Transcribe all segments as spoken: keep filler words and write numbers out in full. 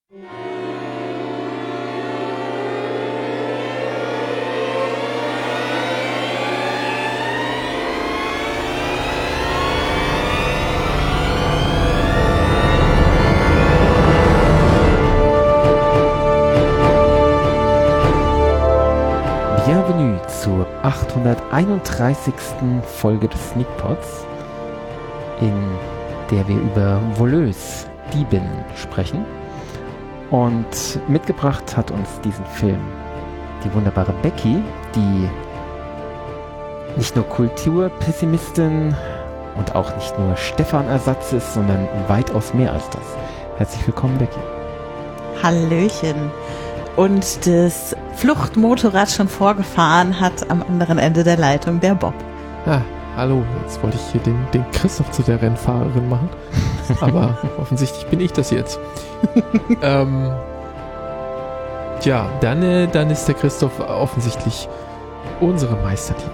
Bienvenue zur achthunderteinunddreißigsten Folge des Sneakpods, in der wir über Voleuse, Diebinnen sprechen. Und mitgebracht hat uns diesen Film die wunderbare Becky, die nicht nur Kulturpessimistin und auch nicht nur Stefan-Ersatz ist, sondern weitaus mehr als das. Herzlich willkommen, Becky. Hallöchen. Und das Fluchtmotorrad schon vorgefahren hat am anderen Ende der Leitung der Bob. Ah, hallo, jetzt wollte ich hier den, den Christoph zu der Rennfahrerin machen, aber offensichtlich bin ich das jetzt. ähm, tja, dann, äh, dann ist der Christoph offensichtlich unsere Meisterliebe.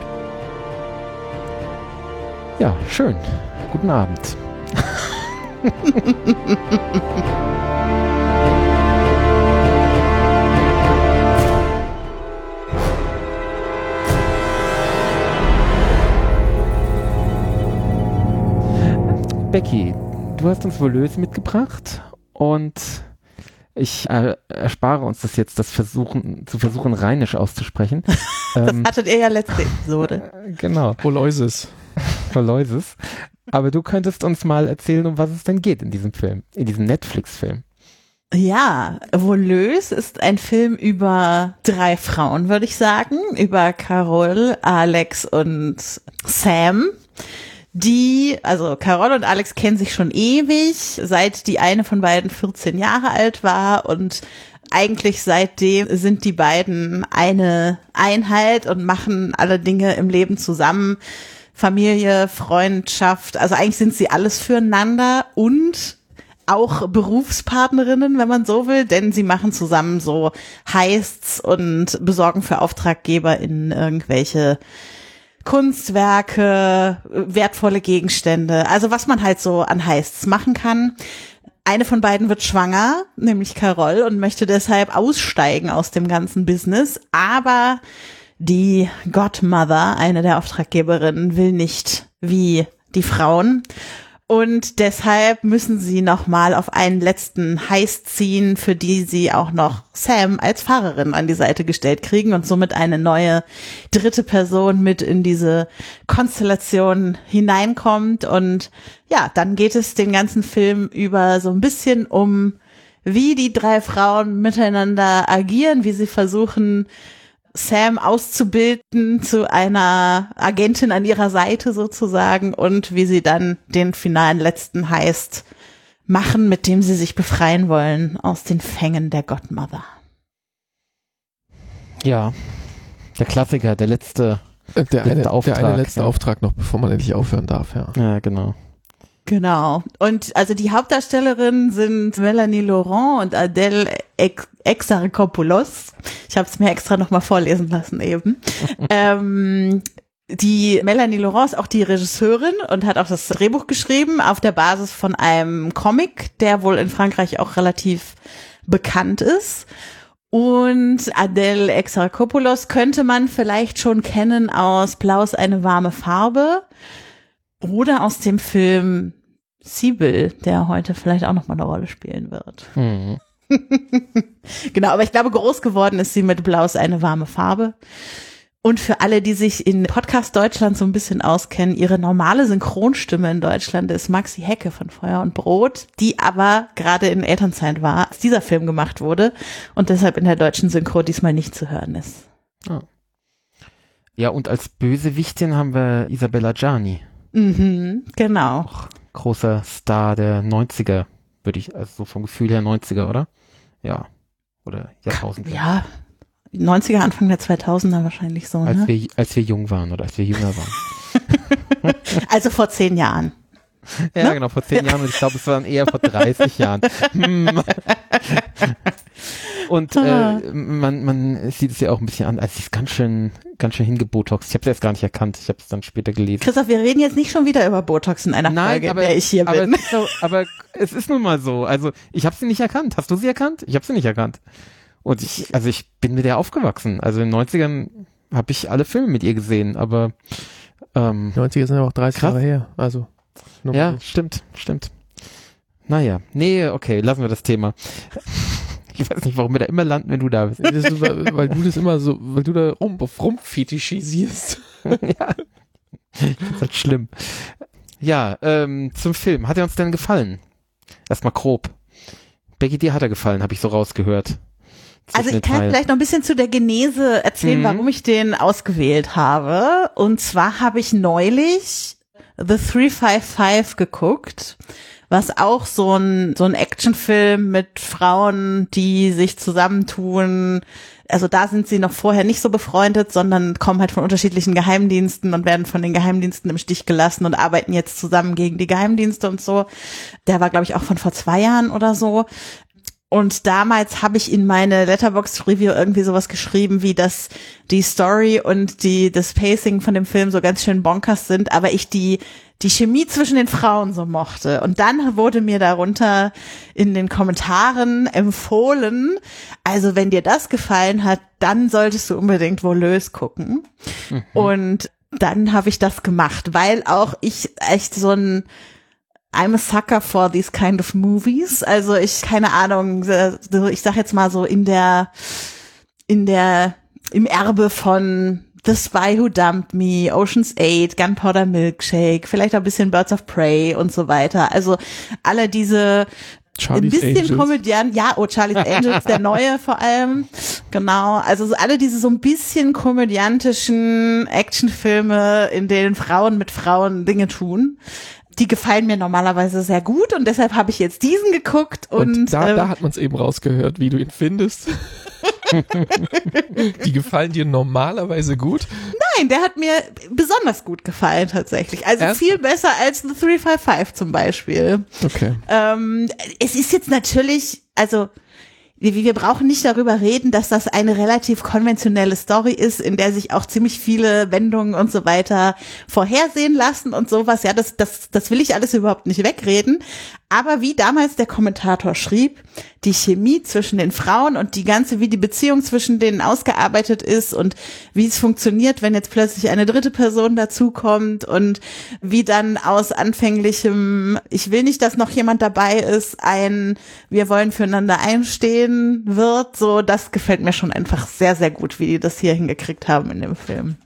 Ja, schön. Guten Abend. Becky, du hast uns Voleuse mitgebracht und ich äh, erspare uns das jetzt, das versuchen, zu versuchen, rheinisch auszusprechen. Das ähm, hattet ihr ja letzte Episode. Genau. Voleuses. Voleuses. Aber du könntest uns mal erzählen, um was es denn geht in diesem Film, in diesem Netflix-Film. Ja, Voleuse ist ein Film über drei Frauen, würde ich sagen, über Carole, Alex und Sam. Die, also Carole und Alex kennen sich schon ewig, seit die eine von beiden vierzehn Jahre alt war, und eigentlich seitdem sind die beiden eine Einheit und machen alle Dinge im Leben zusammen. Familie, Freundschaft, also eigentlich sind sie alles füreinander und auch Berufspartnerinnen, wenn man so will, denn sie machen zusammen so Heists und besorgen für Auftraggeber in irgendwelche Kunstwerke, wertvolle Gegenstände, also was man halt so an Heists machen kann. Eine von beiden wird schwanger, nämlich Carole, und möchte deshalb aussteigen aus dem ganzen Business, aber die Godmother, eine der Auftraggeberinnen, will nicht wie die Frauen. Und deshalb müssen sie nochmal auf einen letzten Heist ziehen, für die sie auch noch Sam als Fahrerin an die Seite gestellt kriegen und somit eine neue dritte Person mit in diese Konstellation hineinkommt. Und ja, dann geht es den ganzen Film über so ein bisschen um, wie die drei Frauen miteinander agieren, wie sie versuchen, Sam auszubilden zu einer Agentin an ihrer Seite sozusagen, und wie sie dann den finalen letzten Heist machen, mit dem sie sich befreien wollen aus den Fängen der Godmother. Ja, der Klassiker, der letzte, der, letzte eine, Auftrag. Der eine letzte ja. Auftrag noch, bevor man endlich aufhören darf, ja. Ja, genau. Genau. Und also die Hauptdarstellerinnen sind Melanie Laurent und Adele Ex- Exarchopoulos. Ich habe es mir extra nochmal vorlesen lassen eben. ähm, die Melanie Laurent ist auch die Regisseurin und hat auch das Drehbuch geschrieben auf der Basis von einem Comic, der wohl in Frankreich auch relativ bekannt ist. Und Adele Exarchopoulos könnte man vielleicht schon kennen aus Blau ist eine warme Farbe. Oder aus dem Film Sibyl, der heute vielleicht auch noch mal eine Rolle spielen wird. Mhm. Genau, aber ich glaube, groß geworden ist sie mit Blau ist eine warme Farbe. Und für alle, die sich in Podcast Deutschland so ein bisschen auskennen, ihre normale Synchronstimme in Deutschland ist Maxi Hecke von Feuer und Brot, die aber gerade in Elternzeit war, als dieser Film gemacht wurde und deshalb in der deutschen Synchro diesmal nicht zu hören ist. Oh. Ja, und als Bösewichtin haben wir Isabella Gianni. Mhm, genau. Auch großer Star der neunziger, würde ich, also so vom Gefühl her neunziger, oder? Ja. Oder Jahrtausend. Ja, neunziger, Anfang der zweitausender wahrscheinlich so, als ne? Wir, als wir jung waren oder als wir jünger waren. Also vor zehn Jahren. Ja, ne? genau, vor zehn Jahren, und ich glaube, es waren eher vor dreißig Jahren. Hm. Und äh, man, man sieht es ja auch ein bisschen an, als sie ist ganz schön, ganz schön hingebotoxt. Ich habe es erst gar nicht erkannt, ich habe es dann später gelesen. Christoph, wir reden jetzt nicht schon wieder über Botox in einer Nein, Folge, aber, in der ich hier aber bin. Es so, aber es ist nun mal so. Also ich habe sie nicht erkannt. Hast du sie erkannt? Ich habe sie nicht erkannt. Und ich, also ich bin mit der aufgewachsen. Also in den neunzigern habe ich alle Filme mit ihr gesehen, aber ähm, neunziger sind ja auch dreißig krass. Jahre her. Also ja, stimmt, stimmt. Naja, nee, okay, lassen wir das Thema. Ich weiß nicht, warum wir da immer landen, wenn du da bist. Das ist, weil, weil du das immer so, weil du da rum, rumfetischisierst. Ja, das ist halt schlimm. Ja, ähm, zum Film. Hat er uns denn gefallen? Erstmal grob. Becky, dir hat er gefallen, habe ich so rausgehört. Also ich kann vielleicht noch ein bisschen zu der Genese erzählen, mhm. warum ich den ausgewählt habe. Und zwar habe ich neulich The drei fünf fünf geguckt, was auch so ein so ein Actionfilm mit Frauen, die sich zusammentun. Also da sind sie noch vorher nicht so befreundet, sondern kommen halt von unterschiedlichen Geheimdiensten und werden von den Geheimdiensten im Stich gelassen und arbeiten jetzt zusammen gegen die Geheimdienste und so. Der war, glaube ich, auch von vor zwei Jahren oder so. Und damals habe ich in meine Letterboxd-Review irgendwie sowas geschrieben, wie dass die Story und die das Pacing von dem Film so ganz schön bonkers sind, aber ich die die Chemie zwischen den Frauen so mochte. Und dann wurde mir darunter in den Kommentaren empfohlen, also wenn dir das gefallen hat, dann solltest du unbedingt Voleuse gucken. Mhm. Und dann habe ich das gemacht, weil auch ich echt so ein I'm a sucker for these kind of movies. Also ich, keine Ahnung, ich sag jetzt mal so in der, in der, im Erbe von The Spy Who Dumped Me, Ocean's Eight, Gunpowder Milkshake, vielleicht auch ein bisschen Birds of Prey und so weiter. Also alle diese Charlie's ein bisschen Angels. Komödian, ja, oh, Charlie's Angels, der neue vor allem, genau, also so alle diese so ein bisschen komödiantischen Actionfilme, in denen Frauen mit Frauen Dinge tun, die gefallen mir normalerweise sehr gut und deshalb habe ich jetzt diesen geguckt und, und da, ähm, da hat man es eben rausgehört, wie du ihn findest. Die gefallen dir normalerweise gut? Nein, der hat mir besonders gut gefallen tatsächlich. Also Erst? viel besser als The drei fünf fünf zum Beispiel. Okay. Ähm, es ist jetzt natürlich, also wir, wir brauchen nicht darüber reden, dass das eine relativ konventionelle Story ist, in der sich auch ziemlich viele Wendungen und so weiter vorhersehen lassen und sowas. Ja, das, das, das will ich alles überhaupt nicht wegreden. Aber wie damals der Kommentator schrieb, die Chemie zwischen den Frauen und die ganze, wie die Beziehung zwischen denen ausgearbeitet ist und wie es funktioniert, wenn jetzt plötzlich eine dritte Person dazukommt und wie dann aus anfänglichem, ich will nicht, dass noch jemand dabei ist, ein, wir wollen füreinander einstehen wird, so, das gefällt mir schon einfach sehr, sehr gut, wie die das hier hingekriegt haben in dem Film.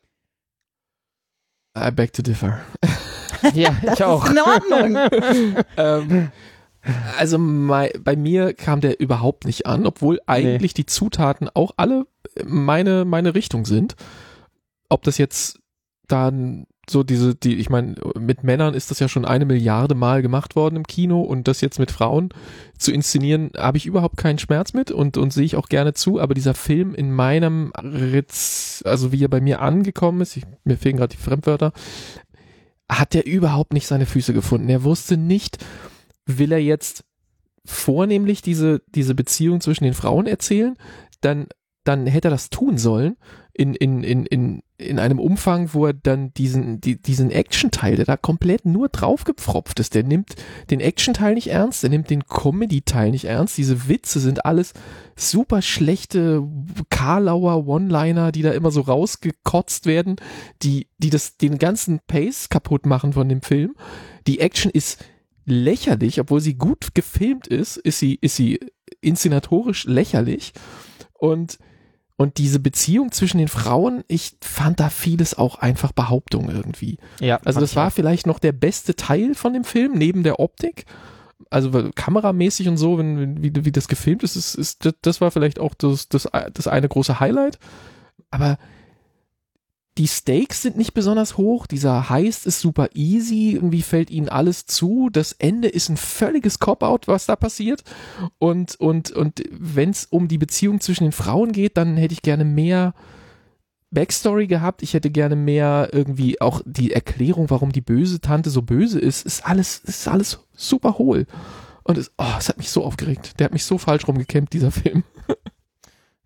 I beg to differ. Ja, ich auch. Ist in Ordnung. ähm, also mei, bei mir kam der überhaupt nicht an, obwohl eigentlich nee. die Zutaten auch alle meine meine Richtung sind. Ob das jetzt dann so diese, die, ich meine, mit Männern ist das ja schon eine Milliarde Mal gemacht worden im Kino und das jetzt mit Frauen zu inszenieren, habe ich überhaupt keinen Schmerz mit und und sehe ich auch gerne zu, aber dieser Film in meinem Ritz, also wie er bei mir angekommen ist, ich, mir fehlen gerade die Fremdwörter, hat er überhaupt nicht seine Füße gefunden. Er wusste nicht, will er jetzt vornehmlich diese, diese Beziehung zwischen den Frauen erzählen, dann, dann hätte er das tun sollen in, in, in, in, in einem Umfang, wo er dann diesen, die, diesen Action-Teil, der da komplett nur draufgepfropft ist, der nimmt den Action-Teil nicht ernst, der nimmt den Comedy-Teil nicht ernst, diese Witze sind alles super schlechte Karlauer One-Liner, die da immer so rausgekotzt werden, die, die das, den ganzen Pace kaputt machen von dem Film. Die Action ist lächerlich, obwohl sie gut gefilmt ist, ist sie, ist sie inszenatorisch lächerlich und Und diese Beziehung zwischen den Frauen, ich fand da vieles auch einfach Behauptung irgendwie. Ja, also das war vielleicht noch der beste Teil von dem Film, neben der Optik. Also kameramäßig und so, wenn, wie, wie das gefilmt ist, ist, ist das, das war vielleicht auch das, das, das eine große Highlight. Aber die Stakes sind nicht besonders hoch, dieser Heist ist super easy, irgendwie fällt ihnen alles zu, das Ende ist ein völliges Cop-Out, was da passiert und, und, und wenn es um die Beziehung zwischen den Frauen geht, dann hätte ich gerne mehr Backstory gehabt, ich hätte gerne mehr irgendwie auch die Erklärung, warum die böse Tante so böse ist, ist alles, ist alles super hohl und es, oh, es hat mich so aufgeregt, der hat mich so falsch rumgekämpft, dieser Film.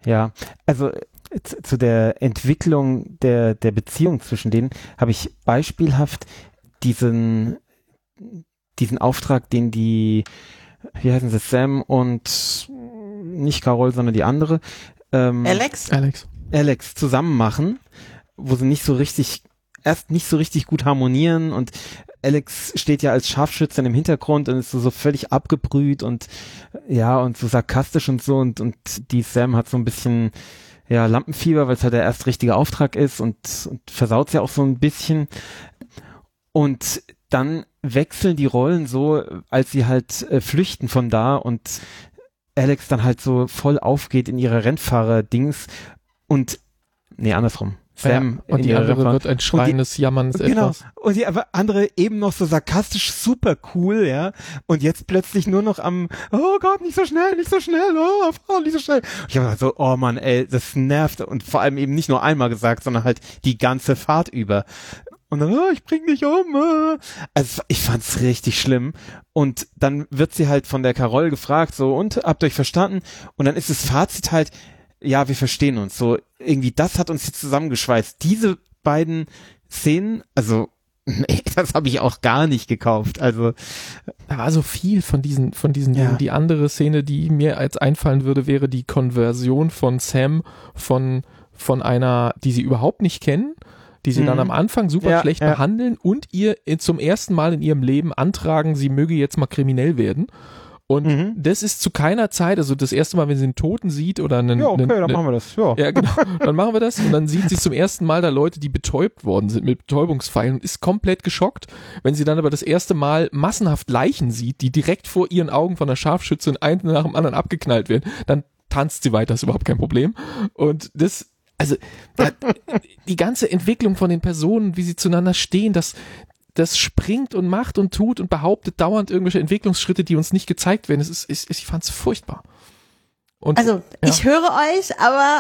Ja, also zu, zu der Entwicklung der, der Beziehung zwischen denen habe ich beispielhaft diesen, diesen Auftrag, den die, wie heißen sie, Sam und nicht Carol, sondern die andere, ähm, Alex? Alex. Alex zusammen machen, wo sie nicht so richtig, erst nicht so richtig gut harmonieren und Alex steht ja als Scharfschützin im Hintergrund und ist so, so völlig abgebrüht und ja, und so sarkastisch und so und, und die Sam hat so ein bisschen, ja, Lampenfieber, weil es halt der erste richtige Auftrag ist und, und versaut ja auch so ein bisschen. Und dann wechseln die Rollen so, als sie halt äh, flüchten von da und Alex dann halt so voll aufgeht in ihre Rennfahrer-Dings und, nee, andersrum. Sam ja, und die andere Rennfahrer. Wird ein schreiendes, jammerndes genau, etwas. Und die aber andere eben noch so sarkastisch super cool, ja, und jetzt plötzlich nur noch am, oh Gott, nicht so schnell, nicht so schnell, oh, fahr nicht so schnell. Und ich habe so, oh Mann, ey, das nervt und vor allem eben nicht nur einmal gesagt, sondern halt die ganze Fahrt über. Und dann, oh, ich bring dich um. Oh. Also ich fand's richtig schlimm. Und dann wird sie halt von der Carol gefragt, so, und, habt ihr euch verstanden? Und dann ist das Fazit halt, ja, wir verstehen uns. So, irgendwie, das hat uns jetzt zusammengeschweißt. Diese beiden Szenen, also, nee, das habe ich auch gar nicht gekauft. Also, da war so viel von diesen, von diesen ja. Dingen. Die andere Szene, die mir jetzt einfallen würde, wäre die Konversion von Sam von, von einer, die sie überhaupt nicht kennen, die sie mhm. dann am Anfang super ja, schlecht ja. behandeln und ihr zum ersten Mal in ihrem Leben antragen, sie möge jetzt mal kriminell werden. Und mhm. das ist zu keiner Zeit, also das erste Mal, wenn sie einen Toten sieht oder einen... Ja, okay, einen, dann einen, machen wir das, ja. Ja, genau, dann machen wir das und dann sieht sie zum ersten Mal da Leute, die betäubt worden sind mit Betäubungspfeilen und ist komplett geschockt. Wenn sie dann aber das erste Mal massenhaft Leichen sieht, die direkt vor ihren Augen von der Scharfschützin einen nach dem anderen abgeknallt werden, dann tanzt sie weiter, ist überhaupt kein Problem. Und das... Also da, die ganze Entwicklung von den Personen, wie sie zueinander stehen, das, das springt und macht und tut und behauptet dauernd irgendwelche Entwicklungsschritte, die uns nicht gezeigt werden. Es ist, ist, ich fand es furchtbar. Und, also ja. ich höre euch, aber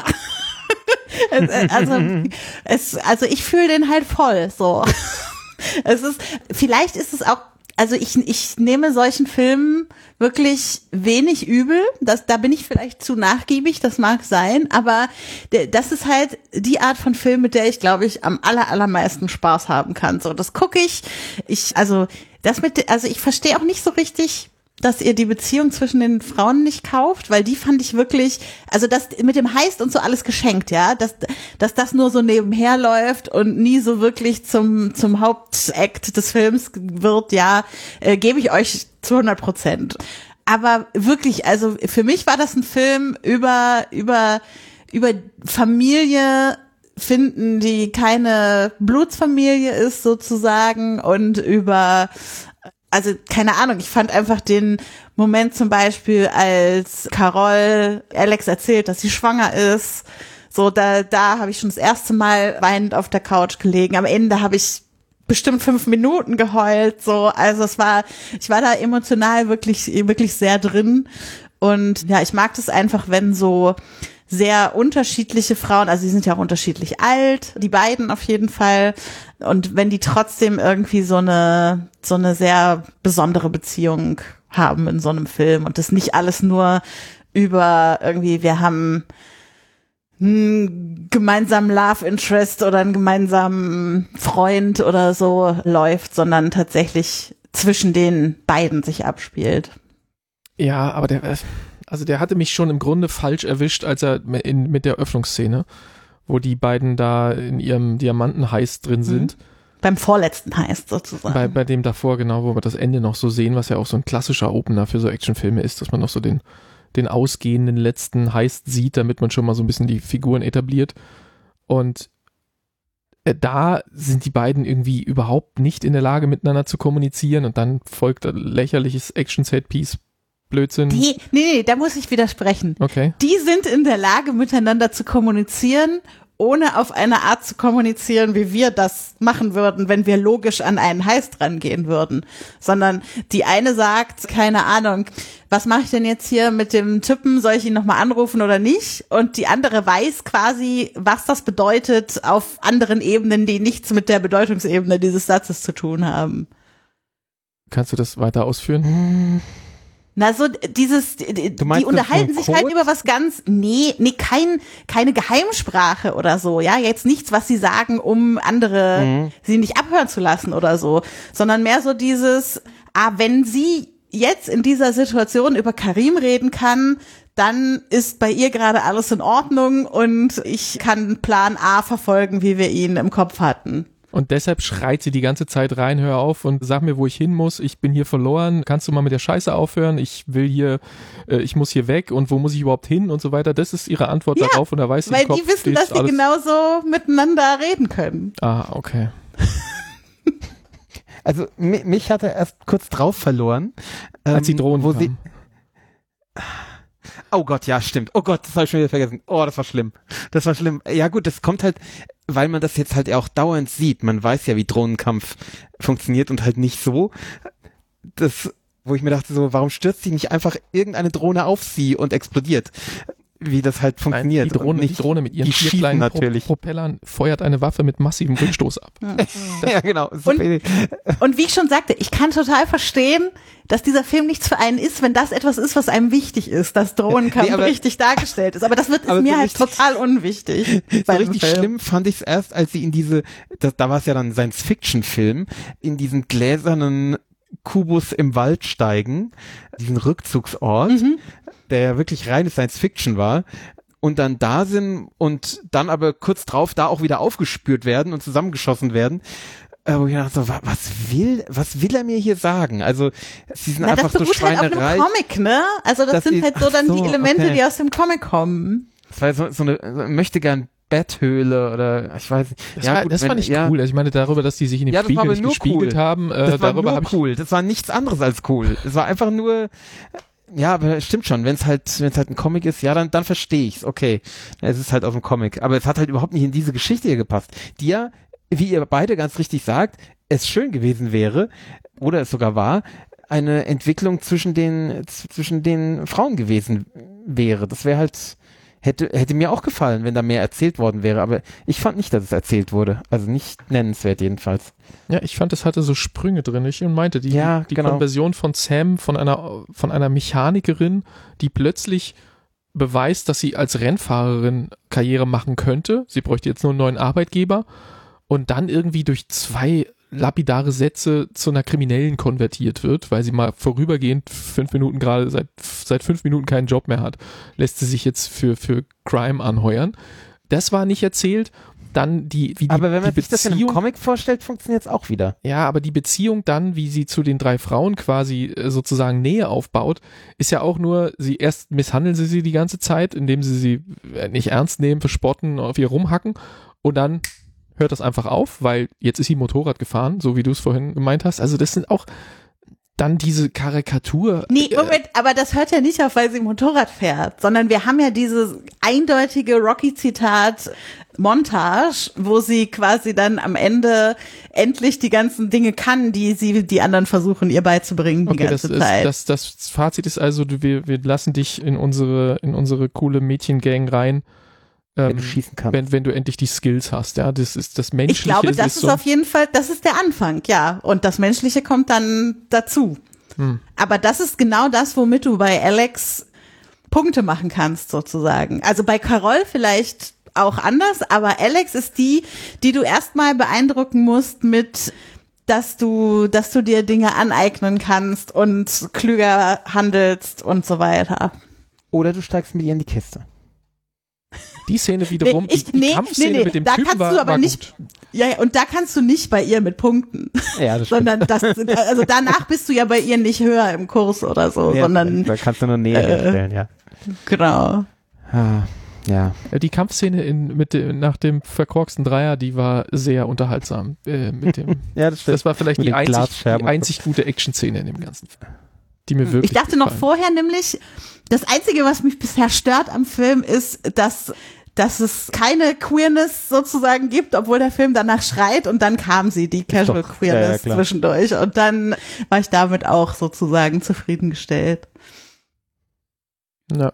also, es, also ich fühle den halt voll. So, es ist, vielleicht ist es auch. Also ich, ich nehme solchen Filmen wirklich wenig übel. Das, da bin ich vielleicht zu nachgiebig, das mag sein, aber der, das ist halt die Art von Film, mit der ich, glaube ich, am aller, allermeisten Spaß haben kann. So, das gucke ich. Ich, also, das mit, also ich verstehe auch nicht so richtig, dass ihr die Beziehung zwischen den Frauen nicht kauft, weil die fand ich wirklich, also das mit dem Heist und so alles geschenkt, ja, dass, dass das nur so nebenher läuft und nie so wirklich zum, zum Hauptakt des Films wird, ja, äh, gebe ich euch zu hundert Prozent. Aber wirklich, also für mich war das ein Film über, über, über Familie finden, die keine Blutsfamilie ist sozusagen und über, also keine Ahnung, ich fand einfach den Moment zum Beispiel, als Carol Alex erzählt, dass sie schwanger ist, so da da habe ich schon das erste Mal weinend auf der Couch gelegen. Am Ende habe ich bestimmt fünf Minuten geheult, so, also es war, ich war da emotional wirklich wirklich sehr drin und ja, ich mag das einfach, wenn so sehr unterschiedliche Frauen, also die sind ja auch unterschiedlich alt, die beiden auf jeden Fall. Und wenn die trotzdem irgendwie so eine, so eine sehr besondere Beziehung haben in so einem Film und das nicht alles nur über irgendwie, wir haben einen gemeinsamen Love Interest oder einen gemeinsamen Freund oder so läuft, sondern tatsächlich zwischen den beiden sich abspielt. Ja, aber der, also der hatte mich schon im Grunde falsch erwischt, als er in, mit der Öffnungsszene, wo die beiden da in ihrem Diamanten-Heist drin sind. Mhm. Beim vorletzten Heist sozusagen. Bei, bei dem davor, genau, wo wir das Ende noch so sehen, was ja auch so ein klassischer Opener für so Actionfilme ist, dass man noch so den, den ausgehenden letzten Heist sieht, damit man schon mal so ein bisschen die Figuren etabliert. Und äh, da sind die beiden irgendwie überhaupt nicht in der Lage, miteinander zu kommunizieren und dann folgt ein lächerliches Action-Set-Piece. Blödsinn. Die, nee, nee, da muss ich widersprechen. Okay. Die sind in der Lage, miteinander zu kommunizieren, ohne auf eine Art zu kommunizieren, wie wir das machen würden, wenn wir logisch an einen Heist rangehen würden. Sondern die eine sagt, keine Ahnung, was mache ich denn jetzt hier mit dem Typen? Soll ich ihn nochmal anrufen oder nicht? Und die andere weiß quasi, was das bedeutet auf anderen Ebenen, die nichts mit der Bedeutungsebene dieses Satzes zu tun haben. Kannst du das weiter ausführen? Na, so dieses, die, die unterhalten sich halt über was ganz, nee, nee, kein, keine Geheimsprache oder so, ja, jetzt nichts, was sie sagen, um andere, mhm. sie nicht abhören zu lassen oder so, sondern mehr so dieses, ah, wenn sie jetzt in dieser Situation über Karim reden kann, dann ist bei ihr gerade alles in Ordnung und ich kann Plan A verfolgen, wie wir ihn im Kopf hatten. Und deshalb schreit sie die ganze Zeit rein, hör auf und sag mir, wo ich hin muss. Ich bin hier verloren. Kannst du mal mit der Scheiße aufhören? Ich will hier, äh, ich muss hier weg und wo muss ich überhaupt hin und so weiter. Das ist ihre Antwort ja, darauf und da weiß sie weil im Kopf, die wissen, dass sie alles genauso miteinander reden können. Ah, okay. Also mich, mich hat er erst kurz drauf verloren. Als ähm, die Drohnen wo kamen. sie Oh Gott, ja, stimmt. Oh Gott, das habe ich schon wieder vergessen. Oh, das war schlimm. Das war schlimm. Ja gut, das kommt halt, weil man das jetzt halt auch dauernd sieht. Man weiß ja, wie Drohnenkampf funktioniert und halt nicht so. Das, wo ich mir dachte so, warum stürzt sie nicht einfach irgendeine Drohne auf sie und explodiert? Wie das halt funktioniert. Nein, die Drohne, nicht, die Drohne mit ihren die vier kleinen natürlich. Pro- Propellern feuert eine Waffe mit massivem Rückstoß ab. Ja, genau. Und, und wie ich schon sagte, ich kann total verstehen, dass dieser Film nichts für einen ist, wenn das etwas ist, was einem wichtig ist, dass Drohnenkampf ja, nee, richtig dargestellt ist. Aber das wird ist mir so halt richtig, total unwichtig. So richtig Film. Schlimm fand ich es erst, als sie in diese, das, da war es ja dann ein Science-Fiction-Film, in diesen gläsernen Kubus im Wald steigen, diesen Rückzugsort, mhm. der ja wirklich reine Science-Fiction war, und dann da sind und dann aber kurz drauf da auch wieder aufgespürt werden und zusammengeschossen werden. Äh, wo ich dachte so, was will, was will er mir hier sagen? Also, sie sind Na, einfach so Schweinerei. Das halt auf Comic, ne? Also, das sind die, halt so dann so, die Elemente, okay. die aus dem Comic kommen. Das war so, so eine, so, möchte gern Betthöhle oder ich weiß nicht. Das, ja, war, gut, das wenn, fand ich ja. cool. Also ich meine darüber, dass die sich in dem ja, Spiegel nicht gespiegelt cool. haben. Äh, das war darüber nur cool. Das war nichts anderes als cool. Es war einfach nur, ja, aber stimmt schon. Wenn es halt, wenn es halt ein Comic ist, ja, dann, dann verstehe ich's. Okay, es ist halt aus dem Comic. Aber es hat halt überhaupt nicht in diese Geschichte hier gepasst, die ja, wie ihr beide ganz richtig sagt, es schön gewesen wäre oder es sogar war, eine Entwicklung zwischen den zwischen den Frauen gewesen wäre. Das wäre halt Hätte, hätte mir auch gefallen, wenn da mehr erzählt worden wäre, aber ich fand nicht, dass es erzählt wurde. Also nicht nennenswert jedenfalls. Ja, ich fand, es hatte so Sprünge drin. Ich meinte, die, ja, die genau. Konversion von Sam, von einer, von einer Mechanikerin, die plötzlich beweist, dass sie als Rennfahrerin Karriere machen könnte. Sie bräuchte jetzt nur einen neuen Arbeitgeber und dann irgendwie durch zwei lapidare Sätze zu einer Kriminellen konvertiert wird, weil sie mal vorübergehend fünf Minuten gerade seit seit fünf Minuten keinen Job mehr hat, lässt sie sich jetzt für für Crime anheuern. Das war nicht erzählt. Dann die wie die, aber wenn man die sich das in einem Comic vorstellt, funktioniert es auch wieder. Ja, aber die Beziehung dann, wie sie zu den drei Frauen quasi äh, sozusagen Nähe aufbaut, ist ja auch nur, sie erst misshandeln sie sie die ganze Zeit, indem sie sie nicht ernst nehmen, verspotten, auf ihr rumhacken und dann hört das einfach auf, weil jetzt ist sie Motorrad gefahren, so wie du es vorhin gemeint hast. Also das sind auch dann diese Karikatur. Nee, Moment, aber das hört ja nicht auf, weil sie Motorrad fährt, sondern wir haben ja dieses eindeutige Rocky-Zitat Montage, wo sie quasi dann am Ende endlich die ganzen Dinge kann, die sie die anderen versuchen, ihr beizubringen die okay, ganze das Zeit. Ist, das, das Fazit ist also, wir, wir lassen dich in unsere, in unsere coole Mädchengang rein. Wenn ähm, du schießen kannst. Wenn, wenn du endlich die Skills hast, ja, das ist das Menschliche. Ich glaube, das ist, ist so auf jeden Fall, das ist der Anfang, ja. Und das Menschliche kommt dann dazu. Hm. Aber das ist genau das, womit du bei Alex Punkte machen kannst, sozusagen. Also bei Carol vielleicht auch anders, aber Alex ist die, die du erstmal beeindrucken musst mit, dass du, dass du dir Dinge aneignen kannst und klüger handelst und so weiter. Oder du steigst mit ihr in die Kiste. Die Szene wiederum, nee, ich, die, die nee, Kampfszene nee, nee, mit dem da Typen kannst war, du aber war nicht, gut. Ja, ja, und da kannst du nicht bei ihr mit punkten. Ja, das sondern das, also danach bist du ja bei ihr nicht höher im Kurs oder so, ja, sondern. Da kannst du nur Nähe äh, herstellen, ja. Genau. Ah, ja. Die Kampfszene in, mit dem, nach dem verkorksten Dreier, die war sehr unterhaltsam. Äh, mit dem, ja, das stimmt. Das war vielleicht mit die einzig, die einzig gute Action-Szene in dem Ganzen. Die mir wirklich Ich dachte gefallen. noch vorher nämlich, das Einzige, was mich bisher stört am Film, ist, dass dass es keine Queerness sozusagen gibt, obwohl der Film danach schreit und dann kam sie, die Casual Doch, Queerness ja, ja, zwischendurch und dann war ich damit auch sozusagen zufriedengestellt. Ja.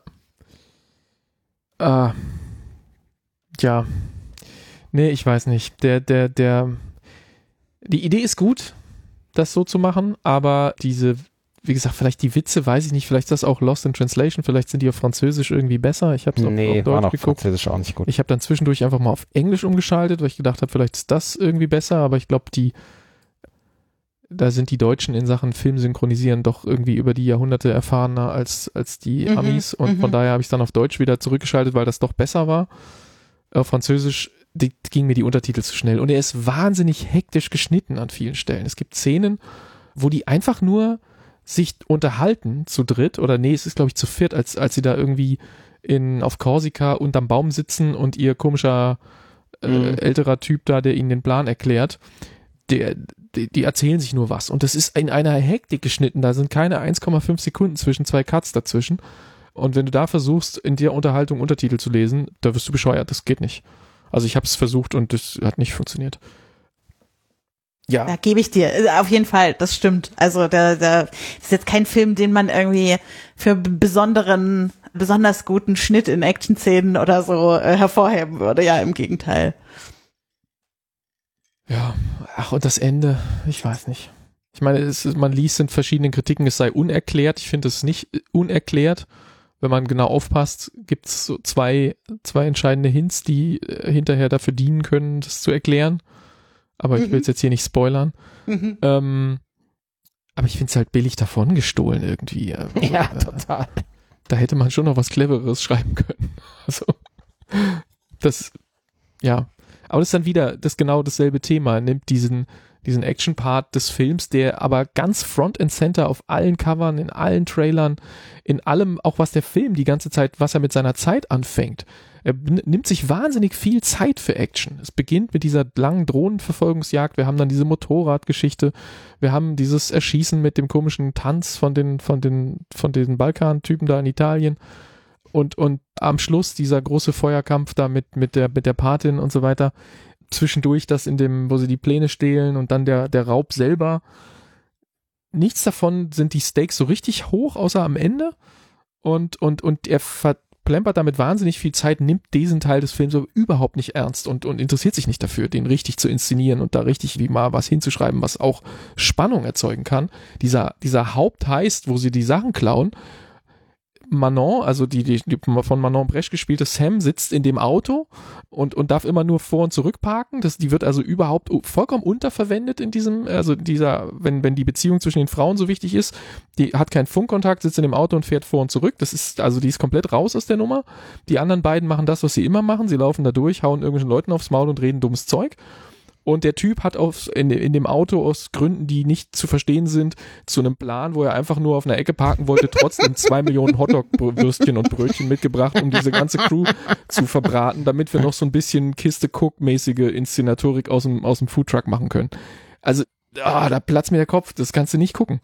Ah. Ja. Nee, ich weiß nicht. Der, der, der, die Idee ist gut, das so zu machen, aber diese wie gesagt, vielleicht die Witze, weiß ich nicht, vielleicht ist das auch Lost in Translation, vielleicht sind die auf Französisch irgendwie besser. Ich habe es nee, auf, auf Deutsch auf geguckt. Französisch auch nicht gut. Ich habe dann zwischendurch einfach mal auf Englisch umgeschaltet, weil ich gedacht habe, vielleicht ist das irgendwie besser, aber ich glaube, die da sind die Deutschen in Sachen Filmsynchronisieren doch irgendwie über die Jahrhunderte erfahrener als, als die Mhm, Amis und mhm. von daher habe ich es dann auf Deutsch wieder zurückgeschaltet, weil das doch besser war. Auf Französisch die, ging mir die Untertitel zu schnell und er ist wahnsinnig hektisch geschnitten an vielen Stellen. Es gibt Szenen, wo die einfach nur sich unterhalten zu dritt oder nee, es ist glaube ich zu viert, als, als sie da irgendwie in, auf Korsika unterm Baum sitzen und ihr komischer äh, Mhm. älterer Typ da, der ihnen den Plan erklärt, der, die, die erzählen sich nur was und das ist in einer Hektik geschnitten, da sind keine eins Komma fünf Sekunden zwischen zwei Cuts dazwischen und wenn du da versuchst, in der Unterhaltung Untertitel zu lesen, da wirst du bescheuert, das geht nicht. Also ich habe es versucht und das hat nicht funktioniert. Ja. Da gebe ich dir, auf jeden Fall, das stimmt. Also da, da ist jetzt kein Film, den man irgendwie für b- besonderen, besonders guten Schnitt in Action-Szenen oder so äh, hervorheben würde. Ja, im Gegenteil. Ja, ach und das Ende, ich weiß nicht. Ich meine, es, ist- man liest in verschiedenen Kritiken, es sei unerklärt. Ich finde es nicht unerklärt. Wenn man genau aufpasst, gibt es so zwei, zwei entscheidende Hints, die äh, hinterher dafür dienen können, das zu erklären. Aber ich Mhm. will es jetzt hier nicht spoilern. Mhm. Ähm, aber ich finde es halt billig davon gestohlen irgendwie. Also, Ja, äh, total. Da hätte man schon noch was Clevereres schreiben können. Also, das, ja. Aber das ist dann wieder das genau dasselbe Thema. Nimmt diesen, diesen Action-Part des Films, der aber ganz Front and Center auf allen Covern, in allen Trailern, in allem, auch was der Film die ganze Zeit, was er mit seiner Zeit anfängt. Er b- nimmt sich wahnsinnig viel Zeit für Action. Es beginnt mit dieser langen Drohnenverfolgungsjagd. Wir haben dann diese Motorradgeschichte. Wir haben dieses Erschießen mit dem komischen Tanz von den, von den, von den Balkan-Typen da in Italien. Und, und am Schluss dieser große Feuerkampf da mit, mit der, mit der Patin und so weiter. Zwischendurch das in dem, wo sie die Pläne stehlen und dann der, der Raub selber. Nichts davon sind die Stakes so richtig hoch, außer am Ende. Und, und, und er verplempert damit wahnsinnig viel Zeit, nimmt diesen Teil des Films aber überhaupt nicht ernst und, und interessiert sich nicht dafür, den richtig zu inszenieren und da richtig wie mal was hinzuschreiben, was auch Spannung erzeugen kann. Dieser, dieser Hauptheist, wo sie die Sachen klauen, Manon, also die, die, die von Manon Bresch gespielte Sam, sitzt in dem Auto und, und darf immer nur vor und zurück parken. Das, die wird also überhaupt vollkommen unterverwendet in diesem, also dieser, wenn, wenn die Beziehung zwischen den Frauen so wichtig ist, die hat keinen Funkkontakt, sitzt in dem Auto und fährt vor und zurück. Das ist, also die ist komplett raus aus der Nummer. Die anderen beiden machen das, was sie immer machen. Sie laufen da durch, hauen irgendwelchen Leuten aufs Maul und reden dummes Zeug. Und der Typ hat auf, in, in dem Auto aus Gründen, die nicht zu verstehen sind, zu einem Plan, wo er einfach nur auf einer Ecke parken wollte, trotzdem zwei Millionen Hotdog-Würstchen und Brötchen mitgebracht, um diese ganze Crew zu verbraten, damit wir noch so ein bisschen Kiste-Cook-mäßige Inszenatorik aus dem, aus dem Foodtruck machen können. Also, ah, da platzt mir der Kopf, das kannst du nicht gucken.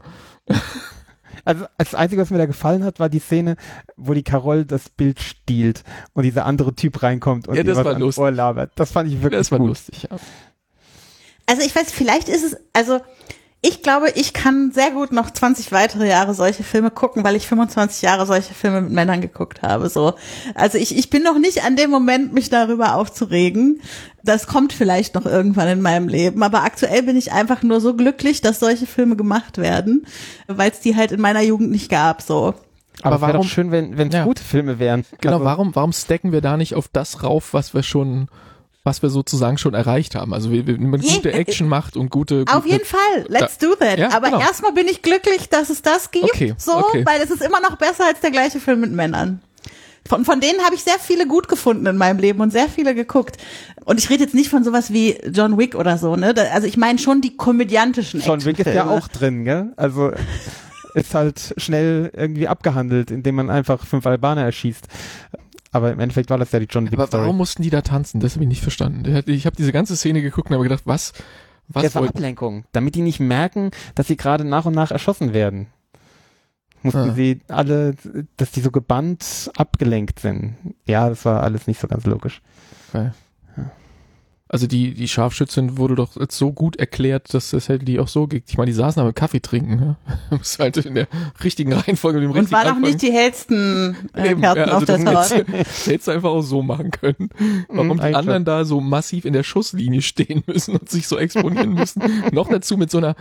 Also das Einzige, was mir da gefallen hat, war die Szene, wo die Carol das Bild stiehlt und dieser andere Typ reinkommt und Ja, ihr das was war ans lustig. Ohr labert. Das fand ich wirklich Das war gut. lustig, ja. Also ich weiß, vielleicht ist es, also ich glaube, ich kann sehr gut noch zwanzig weitere Jahre solche Filme gucken, weil ich fünfundzwanzig Jahre solche Filme mit Männern geguckt habe, so. Also ich, ich bin noch nicht an dem Moment, mich darüber aufzuregen. Das kommt vielleicht noch irgendwann in meinem Leben, aber aktuell bin ich einfach nur so glücklich, dass solche Filme gemacht werden, weil es die halt in meiner Jugend nicht gab, so. Aber, Aber wäre doch warum- schön, wenn wenn es Ja. gute Filme wären. Genau, Also, warum, warum stacken wir da nicht auf das rauf, was wir schon, was wir sozusagen schon erreicht haben? Also wir- wenn man Je- gute Action macht und gute, Auf gute jeden Fall, let's do that. Ja, aber genau. erstmal bin ich glücklich, dass es das gibt, Okay, so, okay. weil es ist immer noch besser als der gleiche Film mit Männern. Von, von denen habe ich sehr viele gut gefunden in meinem Leben und sehr viele geguckt. Und ich rede jetzt nicht von sowas wie John Wick oder so, ne? Da, also ich meine schon die komödiantischen John Wick ist ja Actionfilme. auch drin, gell? Also ist halt schnell irgendwie abgehandelt, indem man einfach fünf Albaner erschießt. Aber im Endeffekt war das ja die John Wick Aber Story. warum mussten die da tanzen? Das habe ich nicht verstanden. Ich habe diese ganze Szene geguckt und habe gedacht, was, was Das war wollt- Ablenkung, damit die nicht merken, dass sie gerade nach und nach erschossen werden. Mussten Ah. sie alle, dass die so gebannt abgelenkt sind. Ja, das war alles nicht so ganz logisch. Okay. Also die, die Scharfschützin wurde doch jetzt so gut erklärt, dass das hätte die auch so ge- ich meine, die saßen aber Kaffee trinken, ne? Das halt in der richtigen Reihenfolge, dem Und richtigen war noch Anfang. nicht die hellsten äh, Eben, Karten ja, also auf der das Torte. hättest, hättest du einfach auch so machen können. Warum Mhm, die eigentlich anderen da so massiv in der Schusslinie stehen müssen und sich so exponieren müssen. Noch dazu mit so einer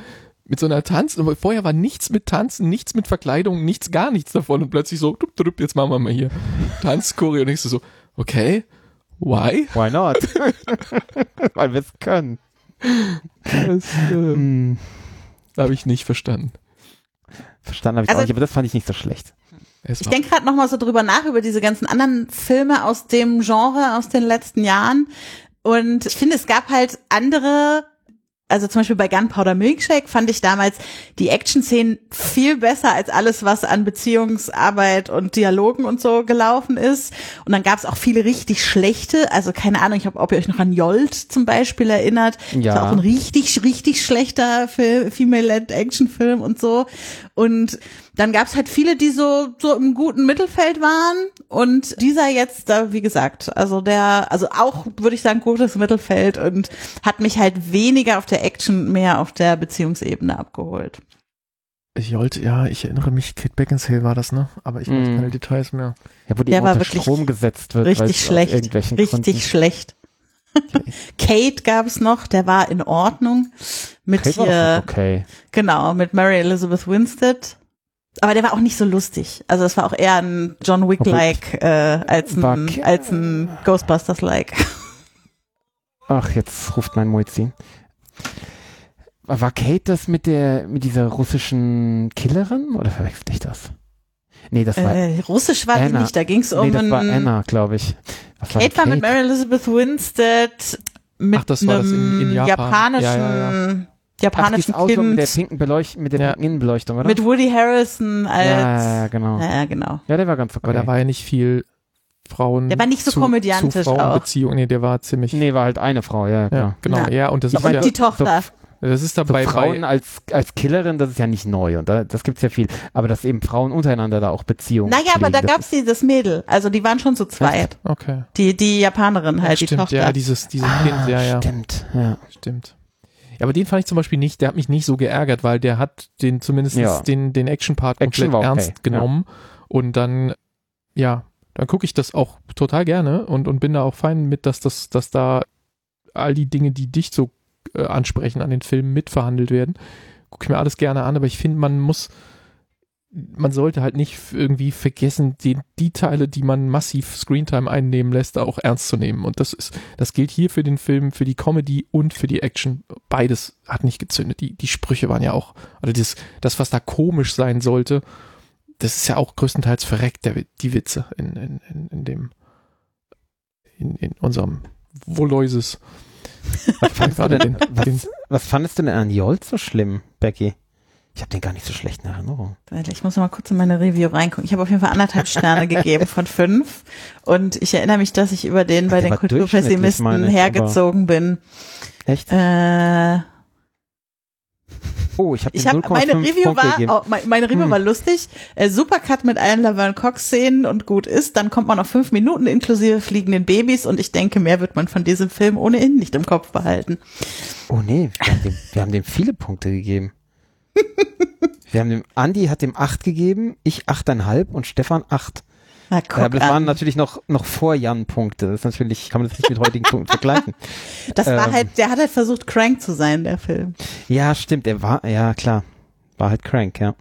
mit so einer Tanzen, vorher war nichts mit Tanzen, nichts mit Verkleidung, nichts, gar nichts davon und plötzlich so, dup, dup, jetzt machen wir mal hier Tanzchoreo und ich so, okay, why? Why not? Weil wir es können. Das äh, Mm, habe ich nicht verstanden. verstanden habe ich Also- auch nicht, aber das fand ich nicht so schlecht. Es Ich war, denke gerade noch mal so drüber nach, über diese ganzen anderen Filme aus dem Genre aus den letzten Jahren. Und ich finde, es gab halt andere, also zum Beispiel bei Gunpowder Milkshake fand ich damals die Action-Szenen viel besser als alles, was an Beziehungsarbeit und Dialogen und so gelaufen ist. Und dann gab es auch viele richtig schlechte, also keine Ahnung, ich hab, ob ihr euch noch an Jolt zum Beispiel erinnert. Ja. Das war auch ein richtig, richtig schlechter Film, Female-Led-Action-Film und so. Und dann gab es halt viele, die so so im guten Mittelfeld waren und dieser jetzt da, wie gesagt, also der, also auch würde ich sagen gutes Mittelfeld und hat mich halt weniger auf der Action, mehr auf der Beziehungsebene abgeholt. ich wollte, ja, ich erinnere mich, Kate Beckinsale war das, ne? Aber ich weiß Mm. keine Details mehr. Ja, wo die Der immer war unter wirklich Strom gesetzt wird. weil Richtig es aus schlecht, irgendwelchen richtig Gründen- schlecht. Kate gab es noch, der war in Ordnung mit Kate war doch hier, noch okay. genau, mit Mary Elizabeth Winstead. Aber der war auch nicht so lustig. Also es war auch eher ein John Wick-like äh, als War ein, K- als ein Ghostbusters-like. Ach, jetzt ruft mein Muizin. War Kate das mit der, mit dieser russischen Killerin? Oder verwechsel ich das? Nee, das war, Äh, Russisch war die Anna. nicht, da ging es um nee, das war einen- Anna, glaube ich. Was war Kate denn war mit Mary Elizabeth Winstead mit Ach, das war das in- einem in Japan. japanischen, Ja, ja, Ach, japanischen dieses Auto mit der Kind pinken Beleuchtung, mit der Ja. pinken Innenbeleuchtung, oder? mit Woody Harrelson als, ja, ja, genau. ja, ja, genau. Ja, der war ganz okay. Aber da war ja nicht viel Frauen. Der war nicht so zu, komödiantisch zu Frauenbeziehung. Nee, der war ziemlich. nee, war halt eine Frau, ja, Ja, klar. genau. Ja. Ja, und das Die, ist ja, die Tochter. das ist So dabei Frauen bei, als, als Killerin, das ist ja nicht neu und da, das gibt's ja viel. Aber dass eben Frauen untereinander da auch Beziehungen Naja, aber da pflegen, gab's die, das Mädel. Also die waren schon zu zweit. okay. Die, die Japanerin halt, die Stimmt, Tochter. ja, dieses, dieses das- Kind, Ah, ja, ja. stimmt, ja. Stimmt. Ja, aber den fand ich zum Beispiel nicht, der hat mich nicht so geärgert, weil der hat den zumindest Ja. den, den Action-Part Action komplett war okay, ernst genommen. Und dann, ja, dann gucke ich das auch total gerne und, und bin da auch fein mit, dass das, dass da all die Dinge, die dich so äh, ansprechen an den Filmen mitverhandelt werden. Gucke ich mir alles gerne an, aber ich finde, man muss, man sollte halt nicht irgendwie vergessen, die, die Teile, die man massiv Screentime einnehmen lässt, auch ernst zu nehmen. Und das ist, das gilt hier für den Film, für die Comedy und für die Action. Beides hat nicht gezündet. Die, die Sprüche waren ja auch, oder das, das, was da komisch sein sollte, das ist ja auch größtenteils verreckt, der, die Witze in, in, in, in dem, in, in unserem Voloises. Was fandest, du denn, Den- den- was, was fandest du denn an Jolt so schlimm, Becky? Ich habe den gar nicht so schlecht in Erinnerung. Warte, ich muss noch mal kurz in meine Review reingucken. Ich habe auf jeden Fall anderthalb Sterne gegeben von fünf. Und ich erinnere mich, dass ich über den bei Der den war durchschnittlich, Kulturpessimisten meine ich, hergezogen bin. Echt? Äh, Oh, ich habe ich habe meine Review Punkte war, gegeben. oh, meine, meine Review Hm. war lustig. Äh, Supercut mit allen Laverne Cox Szenen und gut ist. Dann kommt man auf fünf Minuten inklusive fliegenden Babys und ich denke, mehr wird man von diesem Film ohnehin nicht im Kopf behalten. Oh nee, wir haben, dem, wir haben dem viele Punkte gegeben. Wir haben dem, Andi hat dem acht gegeben, ich achteinhalb und Stefan acht. Na, guck Ja, aber das an. waren natürlich noch, noch vor Jan Punkte. Das ist natürlich, kann man das nicht mit heutigen Punkten vergleichen. Das war ähm, halt, der hat halt versucht, crank zu sein, der Film. Ja, stimmt, er war, ja klar, war halt crank, ja.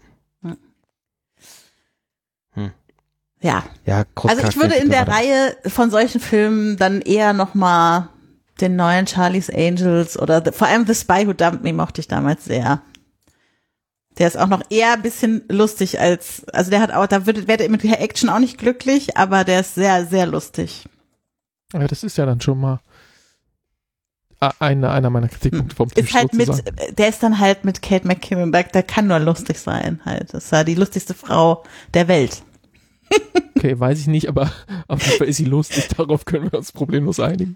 Ja. Ja, Also ich würde in der Reihe von solchen Filmen dann eher nochmal den neuen Charlie's Angels oder the, vor allem The Spy Who Dumped Me mochte ich damals sehr. Der ist auch noch eher ein bisschen lustig als, also der hat auch, da wird, wird er mit der Action auch nicht glücklich, aber der ist sehr, sehr lustig. Ja, das ist ja dann schon mal a- eine, einer meiner Kritikpunkte vom Tisch Ist halt mit, sozusagen. der ist dann halt mit Kate McKinnon, der, der kann nur lustig sein halt. Das war die lustigste Frau der Welt. Okay, weiß ich nicht, aber auf jeden Fall ist sie lustig. Darauf können wir uns problemlos einigen.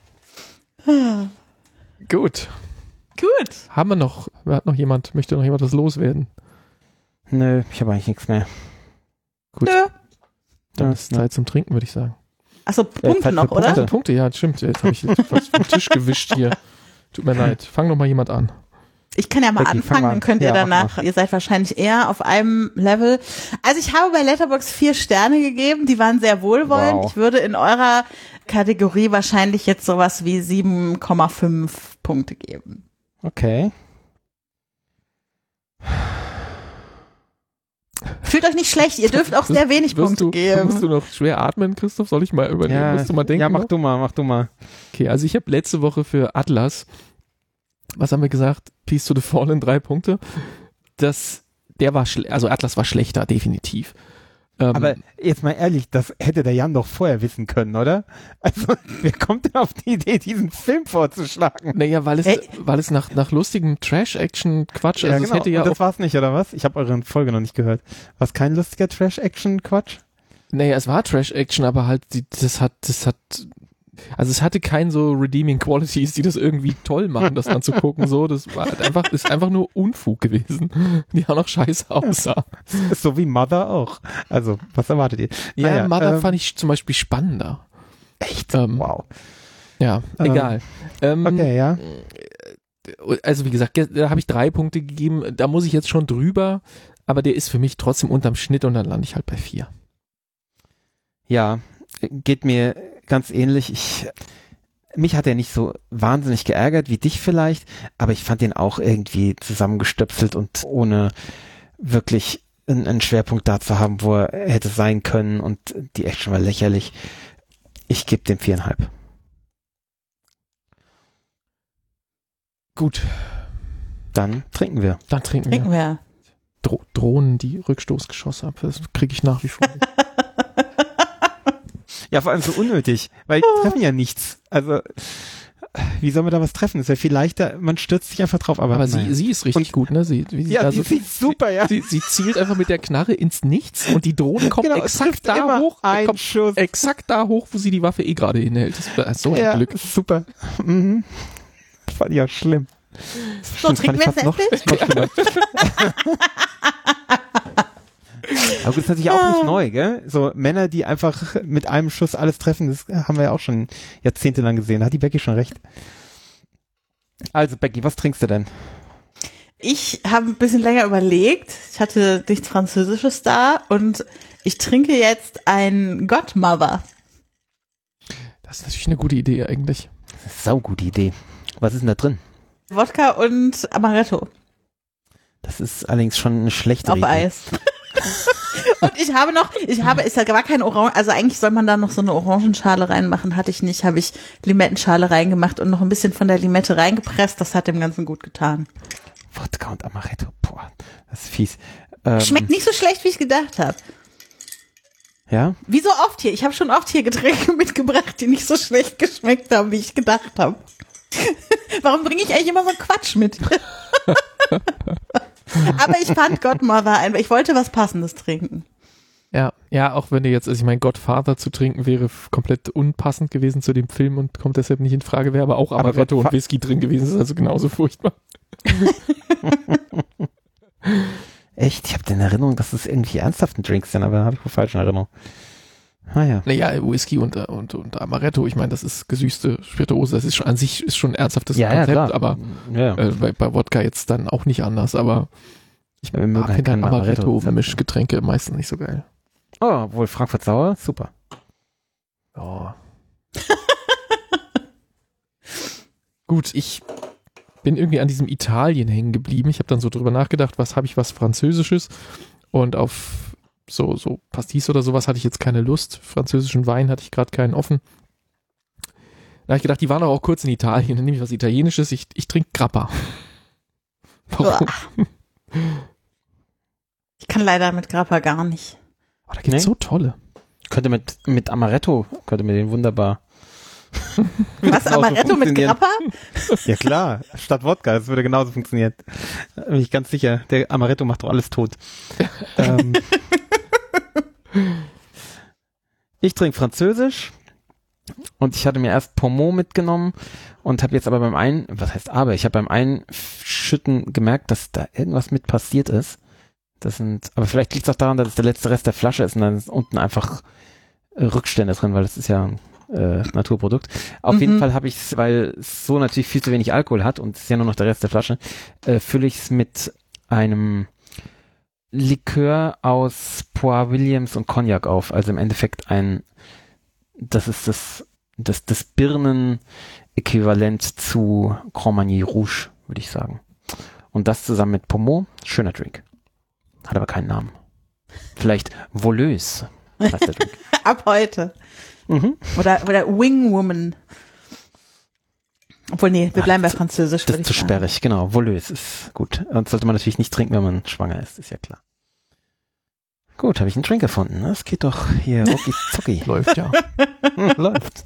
Gut. Gut. Haben wir noch, hat noch jemand, möchte noch jemand was loswerden? Nö, ich habe eigentlich nichts mehr. Gut. Nö. Dann Ja, ist Zeit zum Trinken, würde ich sagen. Achso, Punkte Zeit noch, für oder? Punkte. Ah, Punkte, ja, stimmt. Jetzt habe ich was vom Tisch gewischt hier. Tut mir leid. Fang noch mal jemand an. Ich kann ja mal Becky, fang anfangen, mal dann an. könnt ihr Ja, mach danach, ihr seid wahrscheinlich eher auf einem Level. Also ich habe bei Letterboxd vier Sterne gegeben, die waren sehr wohlwollend. Wow. Ich würde in eurer Kategorie wahrscheinlich jetzt sowas wie sieben Komma fünf Punkte geben. Okay. Fühlt euch nicht schlecht, ihr dürft auch sehr wenig Wirst Punkte du, geben. Musst du noch schwer atmen, Christoph? Soll ich mal übernehmen? Ja, Musst du mal denken? ja, mach noch? du mal, mach du mal. Okay, also ich habe letzte Woche für Atlas, was haben wir gesagt? Peace to the Fallen, drei Punkte. Das, der war, schle- also Atlas war schlechter, definitiv. Ähm, Aber jetzt mal ehrlich, das hätte der Jan doch vorher wissen können, oder? Also, wer kommt denn auf die Idee, diesen Film vorzuschlagen? Naja, weil es, Ey. weil es nach, nach lustigem Trash-Action-Quatsch, also es hätte ja Und das auch, war's nicht, oder was? Ich habe eure Folge noch nicht gehört. War es kein lustiger Trash-Action-Quatsch? naja, es war Trash-Action, aber halt, die, das hat, das hat, also es hatte kein so redeeming Qualities, die das irgendwie toll machen, das anzugucken, so, das war halt einfach, ist einfach nur Unfug gewesen, die auch noch scheiße aussah. Ist so wie Mother auch. Also, was erwartet ihr? Ja, Naja, Mother ähm, fand ich zum Beispiel spannender. Echt? Ähm, Wow. Ja, Ähm, egal. Ähm, Okay, ja. Also wie gesagt, da habe ich drei Punkte gegeben, da muss ich jetzt schon drüber, aber der ist für mich trotzdem unterm Schnitt und dann lande ich halt bei vier. Ja, geht mir ganz ähnlich. Ich, mich hat er nicht so wahnsinnig geärgert wie dich vielleicht, aber ich fand den auch irgendwie zusammengestöpselt und ohne wirklich einen, einen Schwerpunkt da zu haben, wo er hätte sein können, und die Action war lächerlich. Ich gebe dem viereinhalb. Gut, Dann trinken wir. dann trinken, Trinken wir. wir. Dro- Drohnen, die Rückstoßgeschosse ab, das kriege ich nach wie vor nicht. Ja, vor allem so unnötig, weil die treffen ja nichts. Also, wie soll man da was treffen? Es wäre viel leichter, man stürzt sich einfach drauf. Aber, Aber sie, naja. sie ist richtig Und- gut, ne? Sie, wie sie Ja, da die so, sieht super, ja. sie, sie zielt einfach mit der Knarre ins Nichts und die Drohne kommt Genau, es trifft exakt da immer hoch, ein kommt Schuss. exakt da hoch, wo sie die Waffe eh gerade hinhält. Das ist so ein Ja, Glück. super. Mhm. Das fand ich auch schlimm. So, Stimmt, fand trinken ich wir fast jetzt noch, noch schlimmer. Aber gut, das ist natürlich auch nicht neu, gell? So Männer, die einfach mit einem Schuss alles treffen, das haben wir ja auch schon jahrzehntelang gesehen. Da hat die Becky schon recht. Also Becky, was trinkst du denn? Ich habe ein bisschen länger überlegt. Ich hatte nichts Französisches da und ich trinke jetzt ein Godmother. Das ist natürlich eine gute Idee eigentlich. Saugute Idee. Was ist denn da drin? Wodka und Amaretto Das ist allerdings schon eine schlechte auf Idee. Eis. Und ich habe noch, ich habe, ist ja gar kein Orange, also eigentlich soll man da noch so eine Orangenschale reinmachen, hatte ich nicht, habe ich Limettenschale reingemacht und noch ein bisschen von der Limette reingepresst, das hat dem Ganzen gut getan. Wodka und Amaretto, boah, das ist fies. Ähm, Schmeckt nicht so schlecht, wie ich gedacht habe. Ja? Wie so oft hier, ich habe schon oft hier Getränke mitgebracht, die nicht so schlecht geschmeckt haben, wie ich gedacht habe. Warum bringe ich eigentlich immer so Quatsch mit? Aber ich fand Godmother ein, ich wollte was Passendes trinken. Ja, ja, auch wenn du jetzt, also ich meine, Godfather zu trinken wäre f- komplett unpassend gewesen zu dem Film und kommt deshalb nicht in Frage, wäre aber auch Aber Amaretto Godfa- und Whisky drin gewesen, das ist also genauso furchtbar. Echt? Ich habe in Erinnerung, dass es irgendwie ernsthaften Drinks sind, aber habe ich wohl falsch in Erinnerung. Ah ja. Naja, Whisky und, äh, und, und Amaretto, ich meine, das ist gesüßte Spirituose, das ist schon an sich ist schon ein ernsthaftes Ja, ja, Konzept, klar. aber Ja. äh, bei, bei Wodka jetzt dann auch nicht anders, aber ich Ja, wir mögen halt finde halt kein Amaretto. Amaretto-Mischgetränke meistens nicht so geil. Oh, wohl Frankfurt Sauer, super. Ja. Gut, ich bin irgendwie an diesem Italien hängen geblieben. Ich habe dann so drüber nachgedacht, was habe ich was Französisches, und auf so, so Pastis oder sowas hatte ich jetzt keine Lust. Französischen Wein hatte ich gerade keinen offen. Da habe ich gedacht, die waren doch auch kurz in Italien, dann nehme ich was Italienisches. Ich, ich trinke Grappa. Warum? Ich kann leider mit Grappa gar nicht. Oh, da gibt es Nee. so tolle. Könnte mit, mit Amaretto, könnte mir den wunderbar. Was, genauso Amaretto mit funktionieren. Grappa? Ja klar, statt Wodka, das würde genauso funktionieren. Da bin ich ganz sicher, der Amaretto macht doch alles tot. ähm, ich trinke Französisch und ich hatte mir erst Pommeau mitgenommen und habe jetzt aber beim einen, was heißt aber, ich habe beim Einschütten gemerkt, dass da irgendwas mit passiert ist. Das sind, aber vielleicht liegt es auch daran, dass es der letzte Rest der Flasche ist und dann ist unten einfach äh, Rückstände drin, weil das ist ja ein äh, Naturprodukt. Auf Mhm. jeden Fall habe ich es, weil es so natürlich viel zu wenig Alkohol hat und es ist ja nur noch der Rest der Flasche, äh, fülle ich es mit einem Likör aus Poire Williams und Cognac auf. Also im Endeffekt ein, das ist das, das, das Birnen-Äquivalent zu Grand Marnier Rouge, würde ich sagen. Und das zusammen mit Pommeau, schöner Drink. Hat aber keinen Namen. Vielleicht Voleuse heißt der Drink. Ab heute. Mhm. Oder, oder Wing Woman. Obwohl, nee, wir bleiben Ach, bei Französisch. Das ist zu sperrig, genau. Voleuse ist gut. Und sollte man natürlich nicht trinken, wenn man schwanger ist, ist ja klar. Gut, habe ich einen Drink gefunden. Das geht doch hier rucki zucki. Läuft ja. Läuft.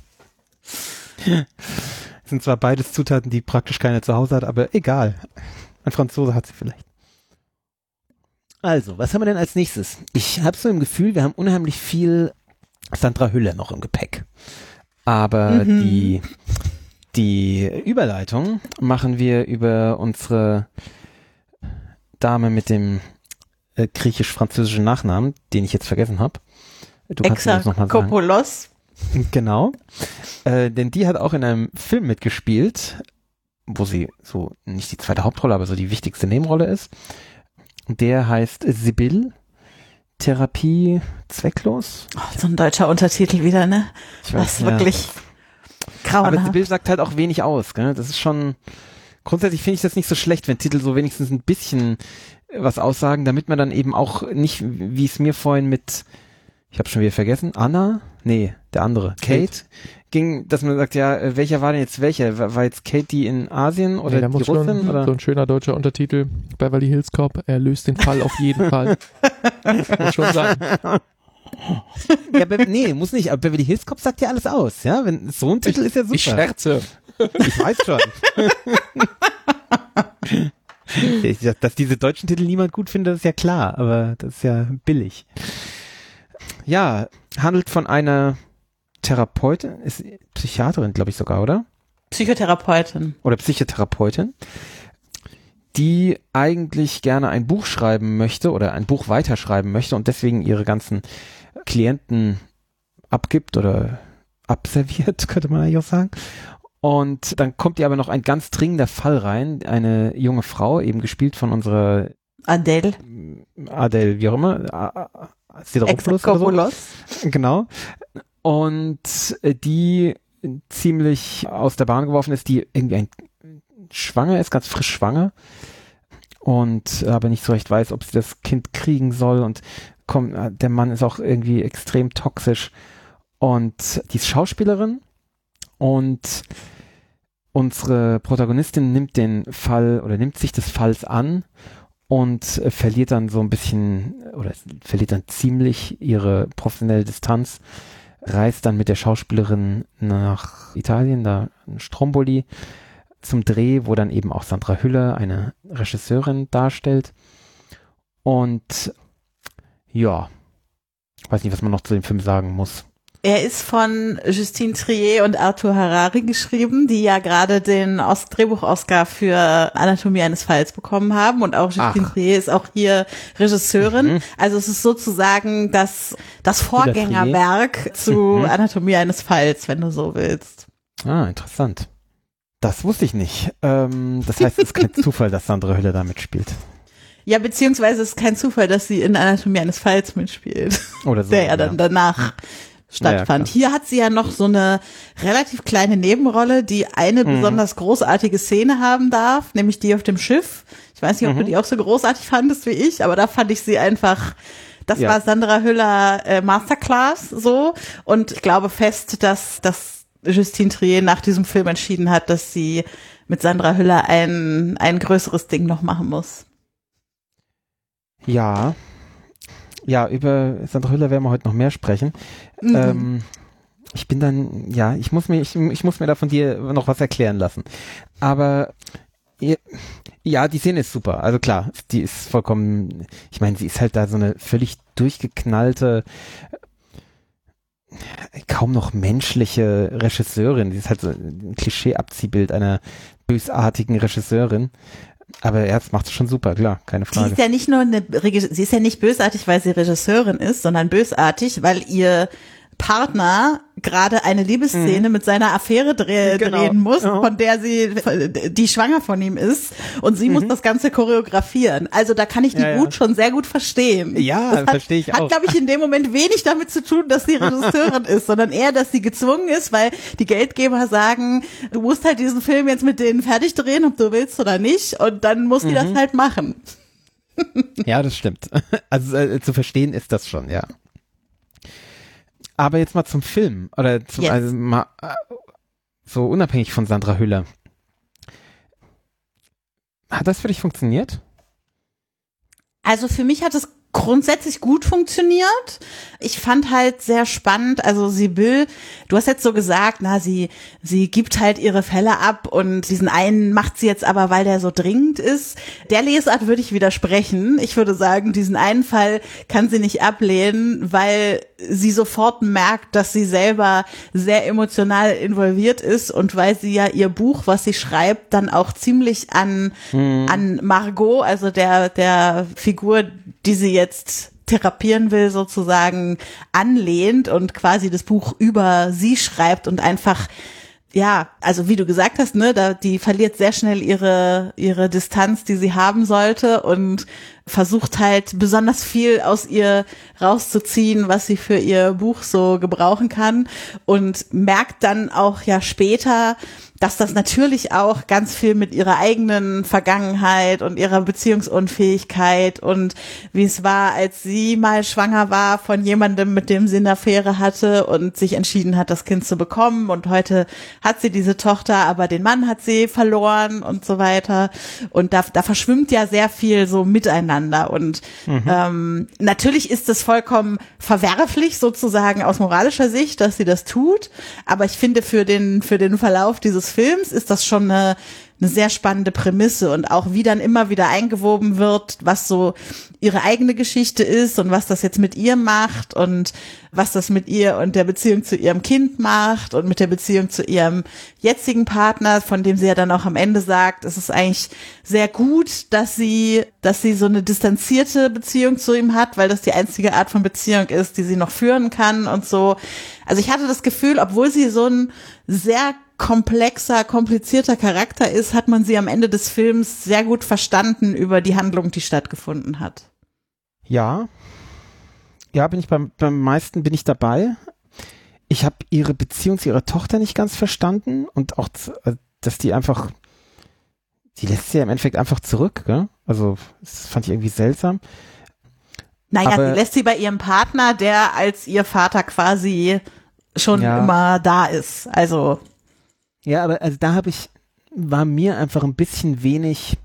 Sind zwar beides Zutaten, die praktisch keiner zu Hause hat, aber egal. Ein Franzose hat sie vielleicht. Also, was haben wir denn als nächstes? Ich habe so im Gefühl, wir haben unheimlich viel Sandra Hüller noch im Gepäck. Aber Mhm. die, die Überleitung machen wir über unsere Dame mit dem äh, griechisch-französischen Nachnamen, den ich jetzt vergessen habe. Du kannst mir das nochmal sagen. Exarchopoulos. Genau. Äh, denn die hat auch in einem Film mitgespielt, wo sie so nicht die zweite Hauptrolle, aber so die wichtigste Nebenrolle ist. Der heißt Sibylle, Therapie zwecklos. Oh, so ein deutscher Untertitel wieder, ne? Ich Was ja. wirklich Aber grauenhaft. Sibylle sagt halt auch wenig aus. Gell? Das ist schon, grundsätzlich finde ich das nicht so schlecht, wenn Titel so wenigstens ein bisschen was aussagen, damit man dann eben auch nicht, wie es mir vorhin mit, ich habe schon wieder vergessen, Anna? Nee, der andere, Kate, Kate. ging, dass man sagt, ja, äh, welcher war denn jetzt welcher? War, war jetzt Kate die in Asien oder Nee, da die muss Russin? schon Oder? so ein schöner deutscher Untertitel. Beverly Hills Cop, er löst den Fall auf jeden Fall. Muss schon sein. Ja, Be nee, muss nicht, aber Beverly Hills Cop sagt ja alles aus, ja? Wenn so ein Titel ist ja super. Ich scherze. Ich weiß schon. Ich, dass diese deutschen Titel niemand gut findet, ist ja klar, aber das ist ja billig. Ja, handelt von einer Therapeutin, ist Psychiaterin, glaube ich sogar, oder? Psychotherapeutin. Oder Psychotherapeutin, die eigentlich gerne ein Buch schreiben möchte oder ein Buch weiterschreiben möchte und deswegen ihre ganzen Klienten abgibt oder abserviert, könnte man eigentlich auch sagen. Und dann kommt ihr aber noch ein ganz dringender Fall rein. Eine junge Frau, eben gespielt von unserer Adele. Adele, wie auch immer, A- A- Sideropoulos oder so. Exarchopoulos. Genau. Und äh, die ziemlich aus der Bahn geworfen ist, die irgendwie ein, schwanger ist, ganz frisch schwanger und aber nicht so recht weiß, ob sie das Kind kriegen soll und kommt, der Mann ist auch irgendwie extrem toxisch und die ist Schauspielerin und unsere Protagonistin nimmt den Fall oder nimmt sich des Falls an und äh, verliert dann so ein bisschen oder verliert dann ziemlich ihre professionelle Distanz, reist dann mit der Schauspielerin nach Italien, da in Stromboli, zum Dreh, wo dann eben auch Sandra Hüller, eine Regisseurin, darstellt. Und ja, ich weiß nicht, was man noch zu dem Film sagen muss. Er ist von Justine Triet und Arthur Harari geschrieben, die ja gerade den Os- Drehbuch-Oscar für Anatomie eines Falls bekommen haben. Und auch Justine Ach. Triet ist auch hier Regisseurin. Mhm. Also es ist sozusagen das, das Vorgängerwerk zu Mhm. Anatomie eines Falls, wenn du so willst. Ah, interessant. Das wusste ich nicht. Ähm, das heißt, es ist kein Zufall, dass Sandra Hüller da mitspielt. Ja, beziehungsweise es ist kein Zufall, dass sie in Anatomie eines Falls mitspielt, Oder so. der ja dann danach stattfand. Ja, Hier hat sie ja noch so eine relativ kleine Nebenrolle, die eine Mhm. besonders großartige Szene haben darf, nämlich die auf dem Schiff. Ich weiß nicht, ob Mhm. du die auch so großartig fandest wie ich, aber da fand ich sie einfach, das Ja. war Sandra Hüller äh, Masterclass so. Und ich glaube fest, dass, dass Justine Triet nach diesem Film entschieden hat, dass sie mit Sandra Hüller ein, ein größeres Ding noch machen muss. Ja. Ja, über Sandra Hüller werden wir heute noch mehr sprechen. Mhm. Ähm, ich bin dann, ja, ich muss mir, ich, ich muss mir da von dir noch was erklären lassen. Aber ja, ja, die Szene ist super. Also klar, die ist vollkommen, ich meine, sie ist halt da so eine völlig durchgeknallte, kaum noch menschliche Regisseurin. Die ist halt so ein Klischee-Abziehbild einer bösartigen Regisseurin. Aber er macht es schon super, klar, keine Sie Frage. ist ja nicht nur eine, Regis- sie ist ja nicht bösartig, weil sie Regisseurin ist, sondern bösartig, weil ihr Partner gerade eine Liebesszene mhm. mit seiner Affäre dreh, genau. drehen muss, ja. von der sie, die schwanger von ihm ist, und sie mhm. muss das Ganze choreografieren. Also da kann ich die ja, Wut ja. schon sehr gut verstehen. Ja, verstehe ich hat, auch. Hat, glaube ich, in dem Moment wenig damit zu tun, dass sie Regisseurin ist, sondern eher, dass sie gezwungen ist, weil die Geldgeber sagen, du musst halt diesen Film jetzt mit denen fertig drehen, ob du willst oder nicht, und dann muss die mhm. das halt machen. Ja, das stimmt. Also äh, zu verstehen ist das schon, ja. Aber jetzt mal zum Film, oder zum, yes. also mal äh, so unabhängig von Sandra Hüller. Hat das für dich funktioniert? Also für mich hat es grundsätzlich gut funktioniert. Ich fand halt sehr spannend, also Sibylle, du hast jetzt so gesagt, na, sie, sie gibt halt ihre Fälle ab und diesen einen macht sie jetzt aber, weil der so dringend ist. Der Lesart würde ich widersprechen. Ich würde sagen, diesen einen Fall kann sie nicht ablehnen, weil sie sofort merkt, dass sie selber sehr emotional involviert ist und weil sie ja ihr Buch, was sie schreibt, dann auch ziemlich an, mhm. an Margot, also der, der Figur, die sie jetzt therapieren will, sozusagen anlehnt und quasi das Buch über sie schreibt und einfach, ja, also wie du gesagt hast, ne, da, die verliert sehr schnell ihre, ihre Distanz, die sie haben sollte, und versucht halt besonders viel aus ihr rauszuziehen, was sie für ihr Buch so gebrauchen kann, und merkt dann auch ja später, dass das natürlich auch ganz viel mit ihrer eigenen Vergangenheit und ihrer Beziehungsunfähigkeit und wie es war, als sie mal schwanger war von jemandem, mit dem sie eine Affäre hatte und sich entschieden hat, das Kind zu bekommen, und heute hat sie diese Tochter, aber den Mann hat sie verloren und so weiter, und da, da verschwimmt ja sehr viel so miteinander, und mhm. ähm, natürlich ist es vollkommen verwerflich sozusagen aus moralischer Sicht, dass sie das tut, aber ich finde für den, für den Verlauf dieses Films ist das schon eine, eine sehr spannende Prämisse, und auch wie dann immer wieder eingewoben wird, was so ihre eigene Geschichte ist und was das jetzt mit ihr macht und was das mit ihr und der Beziehung zu ihrem Kind macht und mit der Beziehung zu ihrem jetzigen Partner, von dem sie ja dann auch am Ende sagt, es ist eigentlich sehr gut, dass sie, dass sie so eine distanzierte Beziehung zu ihm hat, weil das die einzige Art von Beziehung ist, die sie noch führen kann und so. Also ich hatte das Gefühl, obwohl sie so ein sehr komplexer, komplizierter Charakter ist, hat man sie am Ende des Films sehr gut verstanden über die Handlung, die stattgefunden hat. Ja, ja, bin ich beim, beim meisten bin ich dabei. Ich habe ihre Beziehung zu ihrer Tochter nicht ganz verstanden, und auch, dass die einfach, die lässt sie ja im Endeffekt einfach zurück, gell? Also das fand ich irgendwie seltsam. Naja, aber, sie lässt sie bei ihrem Partner, der als ihr Vater quasi schon ja. immer da ist. Also ja, aber also da habe ich, war mir einfach ein bisschen wenig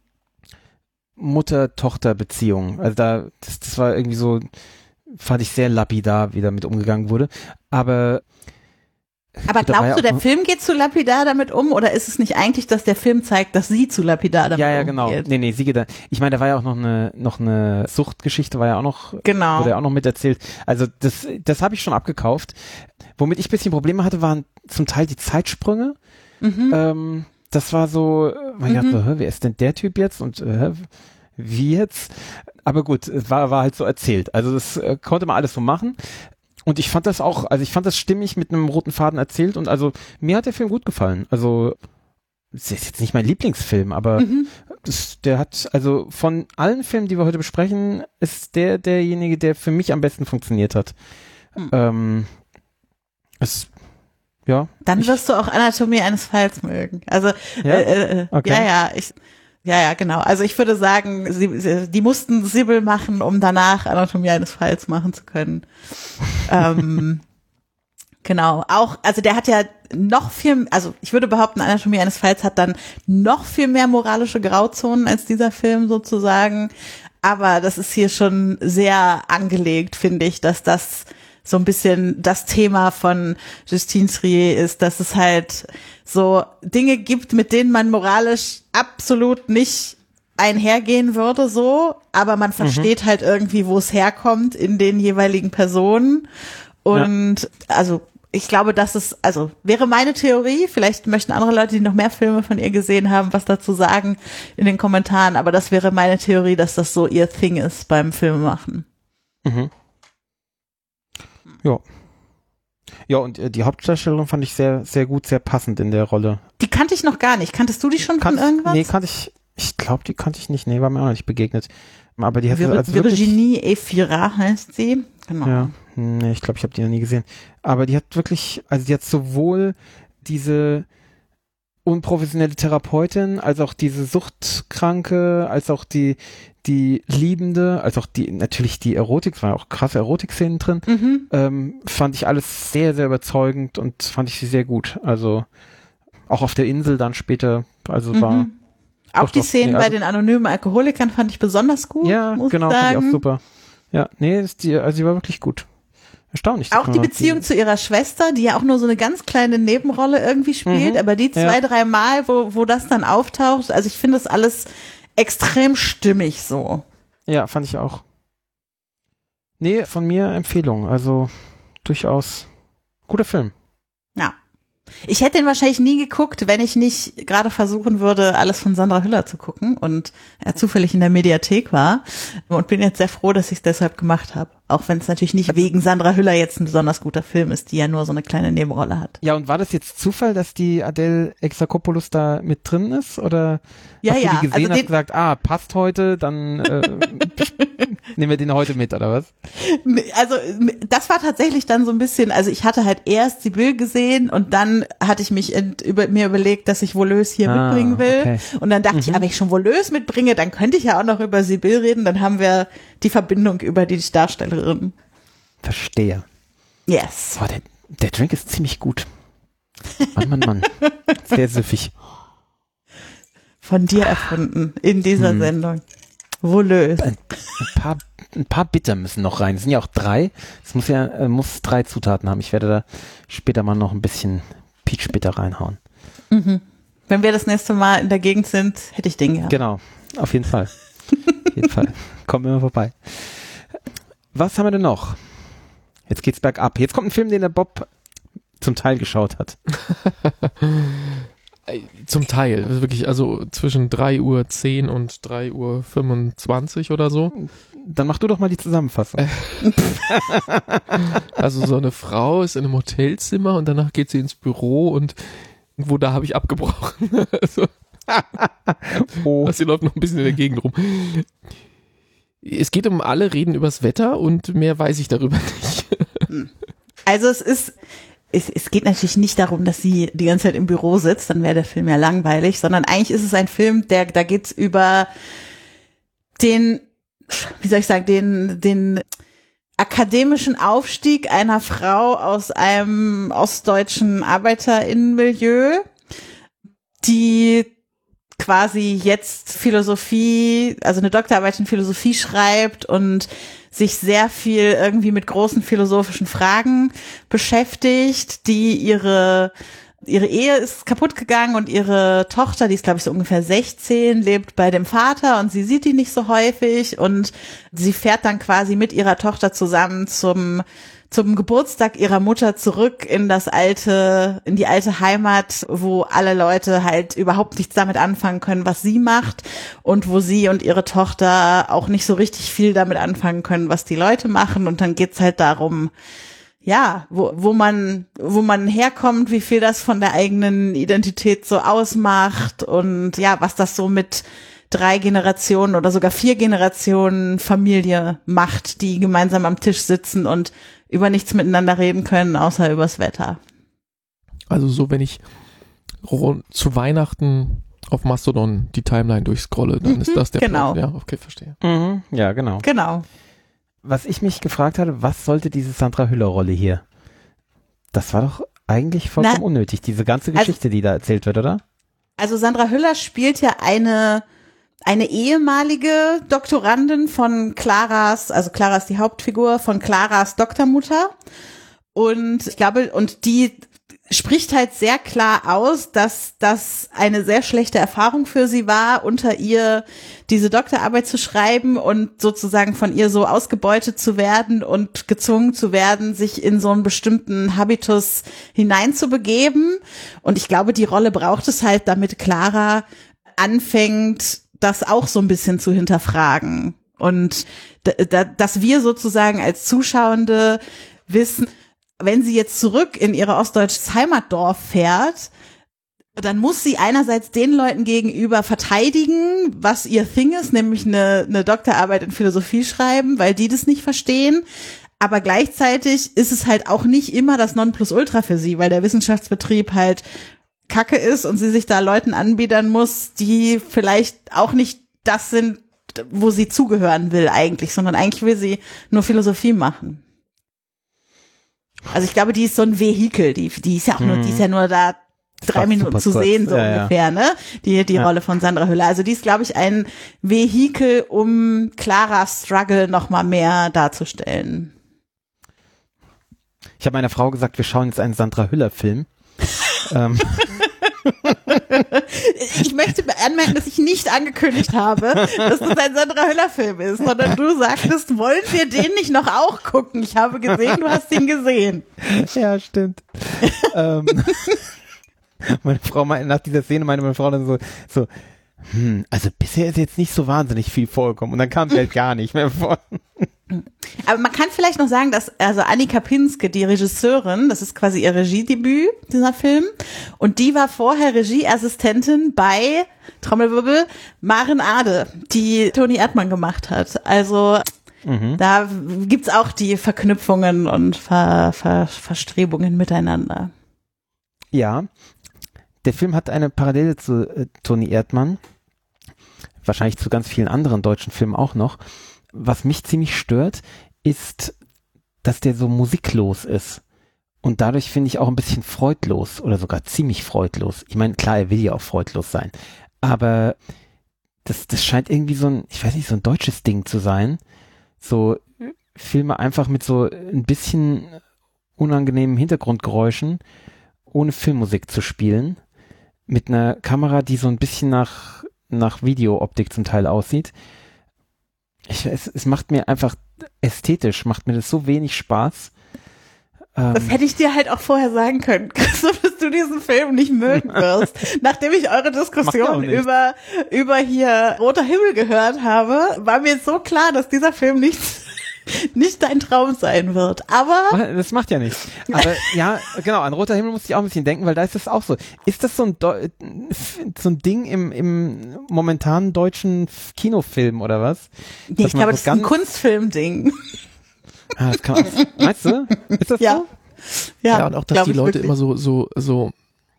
Mutter-Tochter-Beziehung. Also da, das, das war irgendwie so, fand ich sehr lapidar, wie damit umgegangen wurde. Aber Aber glaubst du, der Film geht zu lapidar damit um, oder ist es nicht eigentlich, dass der Film zeigt, dass sie zu lapidar damit umgeht? Ja, ja, genau. Umgeht? Nee, nee, sie geht da. Ich meine, da war ja auch noch eine, noch eine Suchtgeschichte, war ja auch noch, genau. wurde ja auch noch miterzählt. Also das, das habe ich schon abgekauft. Womit ich ein bisschen Probleme hatte, waren zum Teil die Zeitsprünge. Mhm. Ähm, das war so, man mhm. dachte, wer ist denn der Typ jetzt und äh, wie jetzt? Aber gut, es war, war halt so erzählt. Also das äh, konnte man alles so machen. Und ich fand das auch, also ich fand das stimmig mit einem roten Faden erzählt, und also mir hat der Film gut gefallen. Also es ist jetzt nicht mein Lieblingsfilm, aber mhm. das, der hat, also von allen Filmen, die wir heute besprechen, ist der derjenige, der für mich am besten funktioniert hat. Mhm. Ähm, es, ja. Dann ich, wirst du auch Anatomie eines Falls mögen. Also ja, äh, äh, okay. ja, ja, ich Ja, ja, genau. Also ich würde sagen, sie, sie, die mussten Sibylle machen, um danach Anatomie eines Falls machen zu können. ähm, genau. Auch, also der hat ja noch viel, also ich würde behaupten, Anatomie eines Falls hat dann noch viel mehr moralische Grauzonen als dieser Film sozusagen. Aber das ist hier schon sehr angelegt, finde ich, dass das so ein bisschen das Thema von Justine Triet ist, dass es halt so Dinge gibt, mit denen man moralisch absolut nicht einhergehen würde, so, aber man versteht mhm. halt irgendwie, wo es herkommt in den jeweiligen Personen. Und ja. also ich glaube, das ist, also wäre meine Theorie, vielleicht möchten andere Leute, die noch mehr Filme von ihr gesehen haben, was dazu sagen in den Kommentaren, aber das wäre meine Theorie, dass das so ihr Thing ist beim Filmemachen. Mhm. Ja, Ja, und äh, die Hauptdarstellerin fand ich sehr, sehr gut, sehr passend in der Rolle. Die kannte ich noch gar nicht. Kanntest du die schon Kann, von irgendwas? Nee, kannte ich, ich glaube, die kannte ich nicht. Nee, war mir auch noch nicht begegnet. Aber die hat Vir- also wirklich, Virginie Efira heißt sie. Genau. ja, nee, ich glaube, ich habe die noch nie gesehen. Aber die hat wirklich, also die hat sowohl diese unprofessionelle Therapeutin, als auch diese Suchtkranke, als auch die, die Liebende, als auch die, natürlich die Erotik, es waren auch krasse Erotik-Szenen drin, Mhm. ähm, fand ich alles sehr, sehr überzeugend und fand ich sie sehr gut. Also auch auf der Insel dann später, also war, Mhm. Auch Doch, die doch, Szenen nee, bei also- den anonymen Alkoholikern fand ich besonders gut. ja, muss genau, ich fand ich sagen. auch super. Ja, nee, ist die, also sie war wirklich gut. Erstaunlich. dass Auch man die mal- Beziehung zu ihrer Schwester, die ja auch nur so eine ganz kleine Nebenrolle irgendwie spielt, Mhm, aber die zwei, ja. drei Mal, wo, wo das dann auftaucht, also ich finde das alles extrem stimmig so. Ja, fand ich auch. Nee, von mir Empfehlung, also durchaus guter Film. Ja. Ich hätte den wahrscheinlich nie geguckt, wenn ich nicht gerade versuchen würde, alles von Sandra Hüller zu gucken und er zufällig in der Mediathek war und bin jetzt sehr froh, dass ich es deshalb gemacht habe. Auch wenn es natürlich nicht wegen Sandra Hüller jetzt ein besonders guter Film ist, die ja nur so eine kleine Nebenrolle hat. Ja, und war das jetzt Zufall, dass die Adele Exarchopoulos da mit drin ist? Oder Ja, hast ja, du die gesehen, also hast den- gesagt, ah, passt heute, dann äh, nehmen wir den heute mit, oder was? Also das war tatsächlich dann so ein bisschen, also ich hatte halt erst Sibyl gesehen und dann hatte ich mich ent, über, mir überlegt, dass ich Voleuse hier Ah, mitbringen will. okay. Und dann dachte ich, aber ich schon Voleuse mitbringe, dann könnte ich ja auch noch über Sibyl reden, dann haben wir die Verbindung über die Darstellerin. Verstehe. Yes. Boah, der, der Drink ist ziemlich gut. Mann, Mann, Mann. Sehr süffig. Von dir erfunden in dieser Hm. Sendung. Voleuse. Ein, ein paar, ein paar Bitter müssen noch rein. Es sind ja auch drei. Es muss ja, äh, muss drei Zutaten haben. Ich werde da später mal noch ein bisschen Peach Bitter reinhauen. Mhm. Wenn wir das nächste Mal in der Gegend sind, hätte ich den gehabt. Genau. Auf jeden Fall. Auf jeden Fall. Kommen wir mal vorbei. Was haben wir denn noch? Jetzt geht's bergab. Jetzt kommt ein Film, den der Bob zum Teil geschaut hat. Zum Teil, das ist wirklich, also zwischen drei Uhr zehn und drei Uhr fünfundzwanzig oder so. Dann mach du doch mal die Zusammenfassung. Also so eine Frau ist in einem Hotelzimmer und danach geht sie ins Büro und irgendwo da habe ich abgebrochen. Also, Oh. sie läuft noch ein bisschen in der Gegend rum. Es geht um alle reden übers Wetter und mehr weiß ich darüber nicht. Also es ist, es, es geht natürlich nicht darum, dass sie die ganze Zeit im Büro sitzt, dann wäre der Film ja langweilig, sondern eigentlich ist es ein Film, der, da geht's über den, wie soll ich sagen, den, den akademischen Aufstieg einer Frau aus einem ostdeutschen ArbeiterInnenmilieu, die quasi jetzt Philosophie, also eine Doktorarbeit in Philosophie schreibt und sich sehr viel irgendwie mit großen philosophischen Fragen beschäftigt, die ihre ihre Ehe ist kaputt gegangen und ihre Tochter, die ist glaube ich so ungefähr sechzehn, lebt bei dem Vater und sie sieht ihn nicht so häufig und sie fährt dann quasi mit ihrer Tochter zusammen zum zum Geburtstag ihrer Mutter zurück in das alte, in die alte Heimat, wo alle Leute halt überhaupt nichts damit anfangen können, was sie macht und wo sie und ihre Tochter auch nicht so richtig viel damit anfangen können, was die Leute machen und dann geht's halt darum, ja, wo, wo man, wo man herkommt, wie viel das von der eigenen Identität so ausmacht und ja, was das so mit drei Generationen oder sogar vier Generationen Familie macht, die gemeinsam am Tisch sitzen und über nichts miteinander reden können, außer übers Wetter. Also so, wenn ich rund zu Weihnachten auf Mastodon die Timeline durchscrolle, dann Mhm, ist das der genau. Plot. Ja, okay, verstehe. Mhm, ja, genau. Genau. Was ich mich gefragt hatte, was sollte diese Sandra Hüller-Rolle hier? Das war doch eigentlich vollkommen Na, unnötig, diese ganze also- Geschichte, die da erzählt wird, oder? Also Sandra Hüller spielt ja eine eine ehemalige Doktorandin von Claras, also Clara ist die Hauptfigur von Claras Doktormutter und ich glaube, und die spricht halt sehr klar aus, dass das eine sehr schlechte Erfahrung für sie war, unter ihr diese Doktorarbeit zu schreiben und sozusagen von ihr so ausgebeutet zu werden und gezwungen zu werden, sich in so einen bestimmten Habitus hineinzubegeben. Und ich glaube, die Rolle braucht es halt, damit Clara anfängt, das auch so ein bisschen zu hinterfragen. Und da, da, dass wir sozusagen als Zuschauende wissen, wenn sie jetzt zurück in ihre ostdeutsches Heimatdorf fährt, dann muss sie einerseits den Leuten gegenüber verteidigen, was ihr Thing ist, nämlich eine, eine Doktorarbeit in Philosophie schreiben, weil die das nicht verstehen. Aber gleichzeitig ist es halt auch nicht immer das Nonplusultra für sie, weil der Wissenschaftsbetrieb halt Kacke ist und sie sich da Leuten anbiedern muss, die vielleicht auch nicht das sind, wo sie zugehören will eigentlich, sondern eigentlich will sie nur Philosophie machen. Also ich glaube, die ist so ein Vehikel, die, die ist ja auch nur, die ist ja nur da drei Minuten zu sehen, so ja, ungefähr, ja. ne? Die, die ja. Rolle von Sandra Hüller. Also die ist, glaube ich, ein Vehikel, um Claras Struggle noch mal mehr darzustellen. Ich habe meiner Frau gesagt, wir schauen jetzt einen Sandra Hüller-Film. ähm. Ich möchte anmerken, dass ich nicht angekündigt habe, dass das ein Sandra Hüller-Film ist, sondern du sagtest, wollen wir den nicht noch auch gucken? Ich habe gesehen, du hast ihn gesehen. Ja, stimmt. ähm. Meine Frau meinte, nach dieser Szene meinte meine Frau dann so, so, hm, also bisher ist jetzt nicht so wahnsinnig viel vorgekommen und dann kam es halt gar nicht mehr vor. Aber man kann vielleicht noch sagen, dass also Annika Pinske, die Regisseurin, das ist quasi ihr Regiedebüt, dieser Film, und die war vorher Regieassistentin bei, Trommelwirbel, Maren Ade, die Toni Erdmann gemacht hat. Also mhm. da gibt's auch die Verknüpfungen und Ver, Ver, Verstrebungen miteinander. Ja, der Film hat eine Parallele zu äh, Toni Erdmann, wahrscheinlich zu ganz vielen anderen deutschen Filmen auch noch. Was mich ziemlich stört, ist, dass der so musiklos ist. Und dadurch finde ich auch ein bisschen freudlos oder sogar ziemlich freudlos. Ich meine, klar, er will ja auch freudlos sein. Aber das, das scheint irgendwie so ein, ich weiß nicht, so ein deutsches Ding zu sein. So Filme einfach mit so ein bisschen unangenehmen Hintergrundgeräuschen, ohne Filmmusik zu spielen. Mit einer Kamera, die so ein bisschen nach, nach Videooptik zum Teil aussieht. Ich, es, es macht mir einfach ästhetisch, macht mir das so wenig Spaß. Ähm, das hätte ich dir halt auch vorher sagen können, Christoph, dass du diesen Film nicht mögen wirst. Nachdem ich eure Diskussion über, über hier Roter Himmel gehört habe, war mir so klar, dass dieser Film nicht, nicht dein Traum sein wird. Aber das macht ja nichts. Aber ja, genau, an Roter Himmel musste ich auch ein bisschen denken, weil da ist das auch so. Ist das so ein, Deu- so ein Ding im, im momentanen deutschen Kinofilm oder was? Nee, ich glaube, das ist ein Kunstfilm-Ding. Ah, das kann man, meinst du? Ist das ja. so? Ja, ja, und auch, dass die Leute wirklich immer so, so, so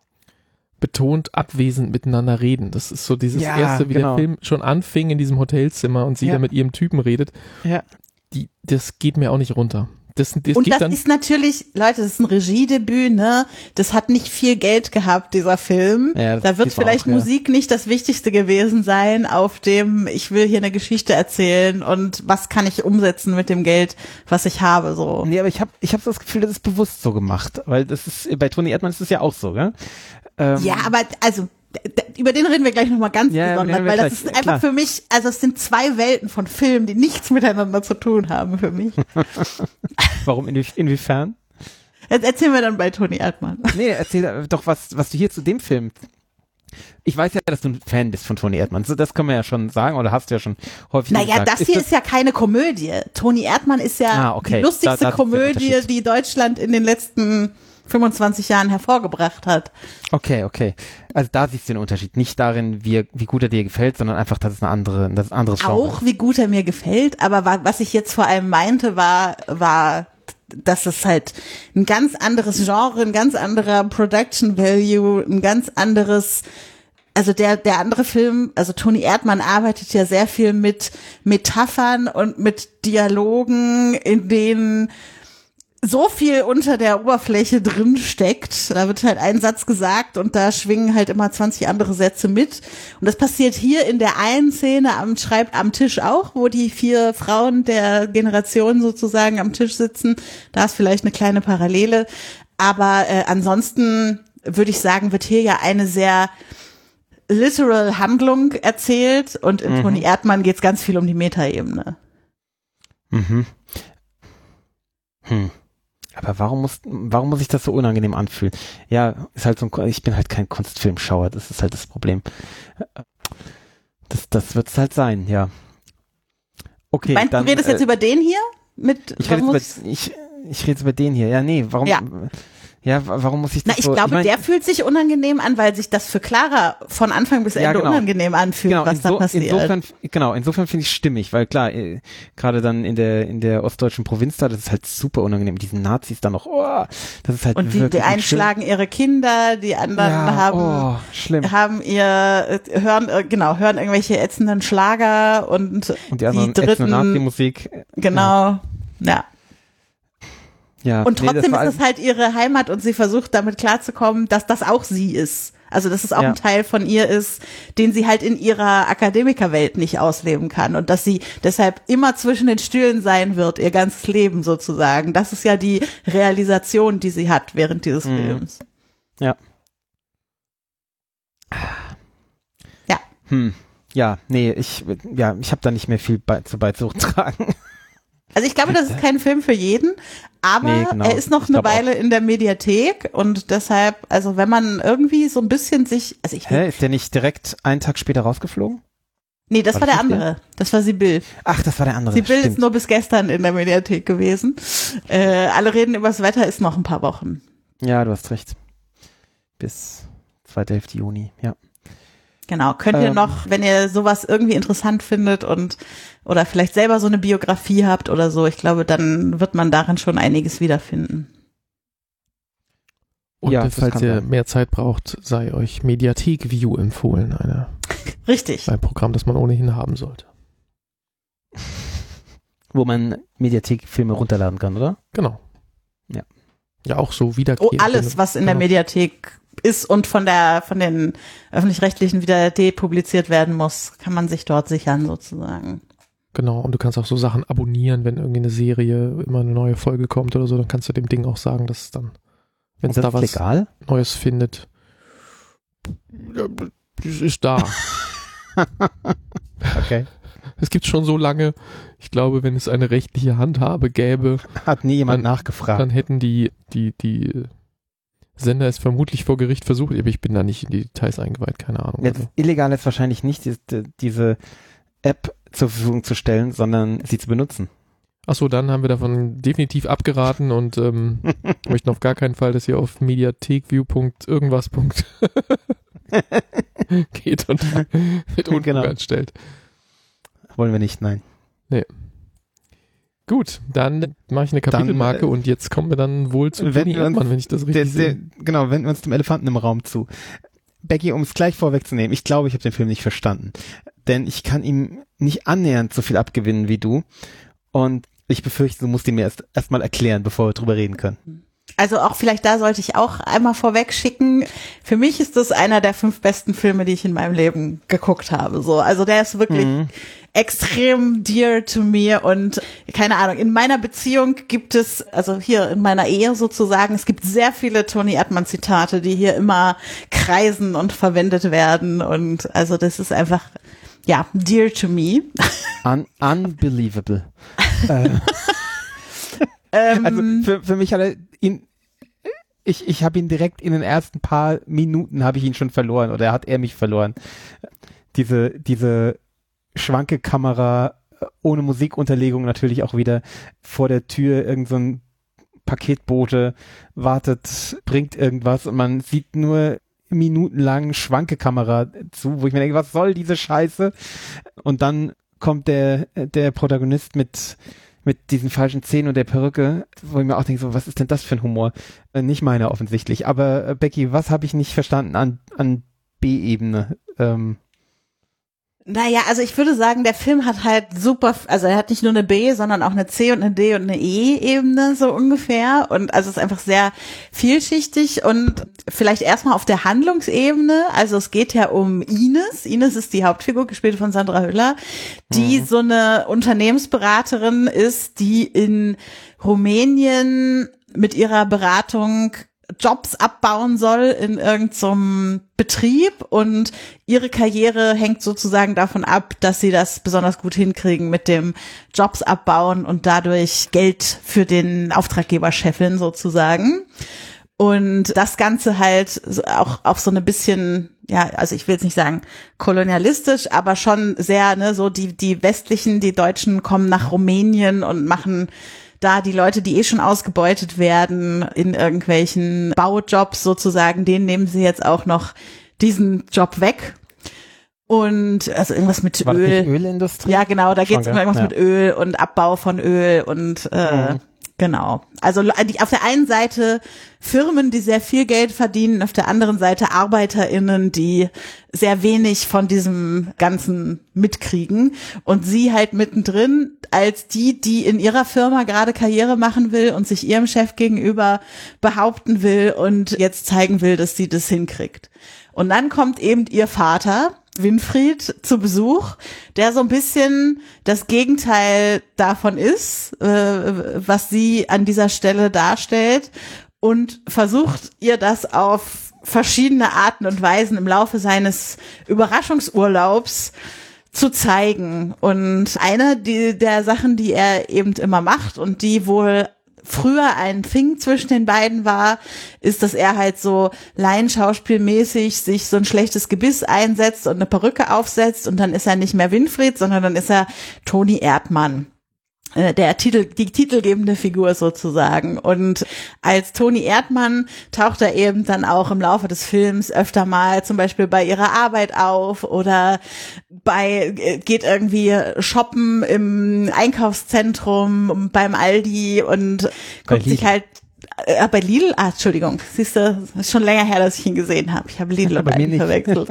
betont abwesend miteinander reden. Das ist so dieses ja, erste, wie genau. der Film schon anfing in diesem Hotelzimmer und sie ja. da mit ihrem Typen redet. Ja. Die, das geht mir auch nicht runter. Das, das und geht das dann ist natürlich, Leute, das ist ein Regiedebüt, ne? Das hat nicht viel Geld gehabt, dieser Film. Ja, da wird vielleicht auch, Musik ja. nicht das Wichtigste gewesen sein, auf dem ich will hier eine Geschichte erzählen und was kann ich umsetzen mit dem Geld, was ich habe, so. Nee, aber ich habe ich hab das Gefühl, das ist bewusst so gemacht, weil das ist, bei Toni Erdmann ist es ja auch so, gell? Ähm, ja, aber also über den reden wir gleich nochmal ganz ja, besonders, weil gleich. das ist einfach Klar. für mich, also es sind zwei Welten von Filmen, die nichts miteinander zu tun haben für mich. Warum, inwie- inwiefern? Jetzt erzählen wir dann bei Toni Erdmann. Nee, erzähl doch, was, was du hier zu dem Film. Ich weiß ja, dass du ein Fan bist von Toni Erdmann. So, das kann man ja schon sagen, oder hast du ja schon häufig naja, gesagt. das hier ist, das ist ja keine Komödie. Toni Erdmann ist ja ah, okay. die lustigste da, da Komödie, die Deutschland in den letzten fünfundzwanzig Jahren hervorgebracht hat. Okay, okay. Also da siehst du den Unterschied. Nicht darin, wie, wie gut er dir gefällt, sondern einfach, dass es eine andere, das ist ein anderes Genre. Auch wie gut er mir gefällt, aber wa- was ich jetzt vor allem meinte, war, war, dass es halt ein ganz anderes Genre, ein ganz anderer Production Value, ein ganz anderes, also der, der andere Film, also Toni Erdmann arbeitet ja sehr viel mit Metaphern und mit Dialogen, in denen so viel unter der Oberfläche drin steckt. Da wird halt ein Satz gesagt und da schwingen halt immer zwanzig andere Sätze mit. Und das passiert hier in der einen Szene am Schreib am Tisch auch, wo die vier Frauen der Generation sozusagen am Tisch sitzen. Da ist vielleicht eine kleine Parallele. Aber äh, ansonsten würde ich sagen, wird hier ja eine sehr literal Handlung erzählt und in mhm. Toni Erdmann geht es ganz viel um die Metaebene. Mhm. Hm. Aber warum muss, warum muss ich das so unangenehm anfühlen? Ja, ist halt so ein, ich bin halt kein Kunstfilmschauer, das ist halt das Problem. Das, das wird's halt sein, ja. Okay, Meinst, dann. Du redest äh, jetzt über den hier? Mit, ich rede muss jetzt über, ich, ich rede jetzt über den hier. Ja, nee, warum? Ja. Ja, warum muss ich das Na, ich so? glaube, ich mein, der fühlt sich unangenehm an, weil sich das für Clara von Anfang bis Ende ja, genau. unangenehm anfühlt, genau, was inso, da passiert. Insofern, genau, insofern finde ich stimmig, weil klar, äh, gerade dann in der in der ostdeutschen Provinz da, das ist halt super unangenehm. Diesen Nazis da noch, oh, das ist halt Und die, die wirklich einen schlimm. schlagen ihre Kinder, die anderen Ja, haben oh, schlimm. haben ihr äh, hören äh, genau hören irgendwelche ätzenden Schlager und, Und die anderen die ätzende dritten Nazi-Musik. genau ja. Ja, Und nee, das trotzdem war ist es halt ihre Heimat und sie versucht damit klarzukommen, dass das auch sie ist. Also dass es auch Ja. ein Teil von ihr ist, den sie halt in ihrer Akademikerwelt nicht ausleben kann und dass sie deshalb immer zwischen den Stühlen sein wird, ihr ganzes Leben sozusagen. Das ist ja die Realisation, die sie hat während dieses Mhm. Films. Ja. Ja. Hm. Ja, nee, ich ja, ich habe da nicht mehr viel bei, zu beizutragen. Also ich glaube, das ist kein Film für jeden, aber Nee, genau. er ist noch Ich eine glaub auch. Weile in der Mediathek und deshalb, also wenn man irgendwie so ein bisschen sich, also ich Hä, ist der nicht direkt einen Tag später rausgeflogen? nee, das War war das der nicht andere, das war Sibyl. Ach, das war der andere. Sibyl Stimmt. ist nur bis gestern in der Mediathek gewesen. Äh, alle reden übers Wetter, ist noch ein paar Wochen. Ja, du hast recht. Bis zweite Hälfte Juni, ja. Genau, könnt ihr Ähm. noch, wenn ihr sowas irgendwie interessant findet und oder vielleicht selber so eine Biografie habt oder so, ich glaube, dann wird man darin schon einiges wiederfinden. Und Ja, das falls kann ihr sein. mehr Zeit braucht, sei euch Mediathek View empfohlen. Eine, Richtig. ein Programm, das man ohnehin haben sollte. Wo man Mediathek-Filme runterladen kann, oder? Genau. Ja. Ja, auch so Oh, wiedergehend. alles, was in der Genau. Mediathek ist und von der von den öffentlich-rechtlichen wieder depubliziert werden muss, kann man sich dort sichern sozusagen. Genau, und du kannst auch so Sachen abonnieren, wenn irgendwie eine Serie immer eine neue Folge kommt oder so, dann kannst du dem Ding auch sagen, dass es dann, wenn es Und da das was ist legal? Neues findet, ja, es ist da. Okay. Es gibt schon so lange, ich glaube, wenn es eine rechtliche Handhabe gäbe, Hat nie jemand Dann- nachgefragt. dann hätten die, die, die Sender es vermutlich vor Gericht versucht, aber ich bin da nicht in die Details eingeweiht, keine Ahnung. Jetzt Also, illegal ist wahrscheinlich nicht, diese, diese App zur Verfügung zu stellen, sondern sie zu benutzen. achso, dann haben wir davon definitiv abgeraten und ähm, möchten auf gar keinen Fall, dass ihr auf mediathekview. irgendwas. geht und mit Unfug Genau. anstellt. Wollen wir nicht, nein. Gut, dann mache ich eine Kapitelmarke Dann, äh, und jetzt kommen wir dann wohl zu wenden Benny wir uns- Erdmann, wenn ich das Der, richtig der, sehe. genau, wenden wir uns dem Elefanten im Raum zu. Becky, um es gleich vorwegzunehmen, ich glaube, ich habe den Film nicht verstanden. Denn ich kann ihm nicht annähernd so viel abgewinnen wie du. Und ich befürchte, du musst ihn mir erst erstmal erklären, bevor wir drüber reden können. Also auch vielleicht da sollte ich auch einmal vorweg schicken. Für mich ist das einer der fünf besten Filme, die ich in meinem Leben geguckt habe. So, also der ist wirklich Mhm. extrem dear to me und keine Ahnung, in meiner Beziehung gibt es, also hier in meiner Ehe sozusagen, es gibt sehr viele Tony Erdmann Zitate, die hier immer kreisen und verwendet werden und also das ist einfach, ja, dear to me. Un unbelievable. äh, Ähm, also für, für mich hat er ihn, ich, ich habe ihn direkt in den ersten paar Minuten habe ich ihn schon verloren oder hat er mich verloren. Diese, diese schwanke Kamera ohne Musikunterlegung natürlich auch wieder vor der Tür, irgend so ein Paketbote wartet, bringt irgendwas und man sieht nur minutenlang schwanke Kamera zu, wo ich mir denke, was soll diese Scheiße? Und dann kommt der, der Protagonist mit mit diesen falschen Zähnen und der Perücke, wo ich mir auch denke, so, was ist denn das für ein Humor? Äh, nicht meiner offensichtlich. Aber äh, Becky, was habe ich nicht verstanden an, an B-Ebene? Ähm, Naja, also ich würde sagen, der Film hat halt super, also er hat nicht nur eine B, sondern auch eine C und eine D und eine E-Ebene so ungefähr und also es ist einfach sehr vielschichtig und vielleicht erstmal auf der Handlungsebene, also es geht ja um Ines, Ines ist die Hauptfigur, gespielt von Sandra Hüller, die Mhm. so eine Unternehmensberaterin ist, die in Rumänien mit ihrer Beratung Jobs abbauen soll in irgendeinem Betrieb und ihre Karriere hängt sozusagen davon ab, dass sie das besonders gut hinkriegen mit dem Jobs abbauen und dadurch Geld für den Auftraggeber scheffeln sozusagen. Und das Ganze halt auch auf so eine bisschen, ja, also ich will jetzt nicht sagen kolonialistisch, aber schon sehr, ne, so die, die westlichen, die Deutschen kommen nach Rumänien und machen da die Leute, die eh schon ausgebeutet werden in irgendwelchen Baujobs sozusagen, denen nehmen sie jetzt auch noch diesen Job weg. Und also irgendwas mit War Öl. Das nicht Ölindustrie? Ja, genau, da geht's Schon, immer irgendwas ja. mit Öl und Abbau von Öl und äh, Mhm. genau. Also die, auf der einen Seite Firmen, die sehr viel Geld verdienen, auf der anderen Seite ArbeiterInnen, die sehr wenig von diesem Ganzen mitkriegen und sie halt mittendrin als die, die in ihrer Firma gerade Karriere machen will und sich ihrem Chef gegenüber behaupten will und jetzt zeigen will, dass sie das hinkriegt. Und dann kommt eben ihr Vater, Winfried, zu Besuch, der so ein bisschen das Gegenteil davon ist, äh, was sie an dieser Stelle darstellt und versucht ihr das auf verschiedene Arten und Weisen im Laufe seines Überraschungsurlaubs zu zeigen. Und eine die, der Sachen, die er eben immer macht und die wohl früher ein Thing zwischen den beiden war, ist, dass er halt so laienschauspielmäßig sich so ein schlechtes Gebiss einsetzt und eine Perücke aufsetzt und dann ist er nicht mehr Winfried, sondern dann ist er Toni Erdmann. Der Titel, die titelgebende Figur sozusagen. Und als Toni Erdmann taucht er eben dann auch im Laufe des Films öfter mal zum Beispiel bei ihrer Arbeit auf oder bei, geht irgendwie shoppen im Einkaufszentrum beim Aldi und guckt sich halt äh, bei Lidl, ah, Entschuldigung, siehst du, ist schon länger her, dass ich ihn gesehen habe. Ich habe Lidl und Aldi verwechselt.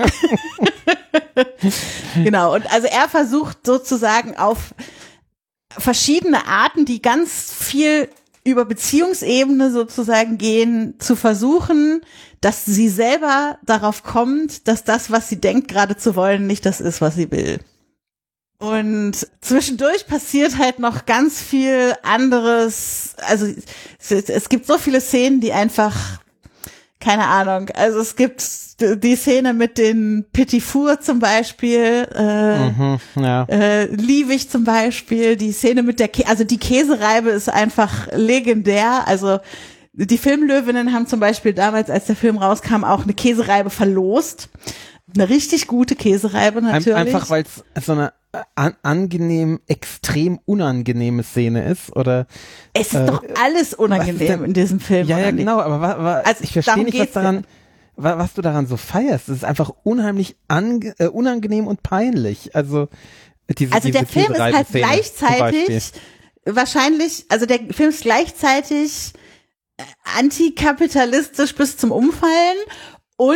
Genau, und also er versucht sozusagen auf verschiedene Arten, die ganz viel über Beziehungsebene sozusagen gehen, zu versuchen, dass sie selber darauf kommt, dass das, was sie denkt, gerade zu wollen, nicht das ist, was sie will. Und zwischendurch passiert halt noch ganz viel anderes. Also es, es gibt so viele Szenen, die einfach, keine Ahnung, also es gibt die Szene mit den Petit Four zum Beispiel, äh, Mhm, ja. äh, Liebig zum Beispiel, die Szene mit der, Kä- also die Käsereibe ist einfach legendär, also die Filmlöwinnen haben zum Beispiel damals, als der Film rauskam, auch eine Käsereibe verlost, eine richtig gute Käsereibe natürlich. Einfach, weil es so eine an, angenehm, extrem unangenehme Szene ist, oder? Es ist äh, doch alles was ist unangenehm denn- in diesem Film. Ja, ja, oder nicht? genau, aber wa, wa, Also, ich verstehe darum nicht, was geht's daran, wa, was du daran so feierst. Es ist einfach unheimlich ange, äh, unangenehm und peinlich. Also, diese, Also diese der Film ist halt Käsereibe-Szene zum Beispiel. gleichzeitig wahrscheinlich, also der Film ist gleichzeitig äh, antikapitalistisch bis zum Umfallen und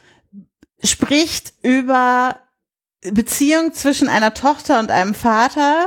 spricht über Beziehung zwischen einer Tochter und einem Vater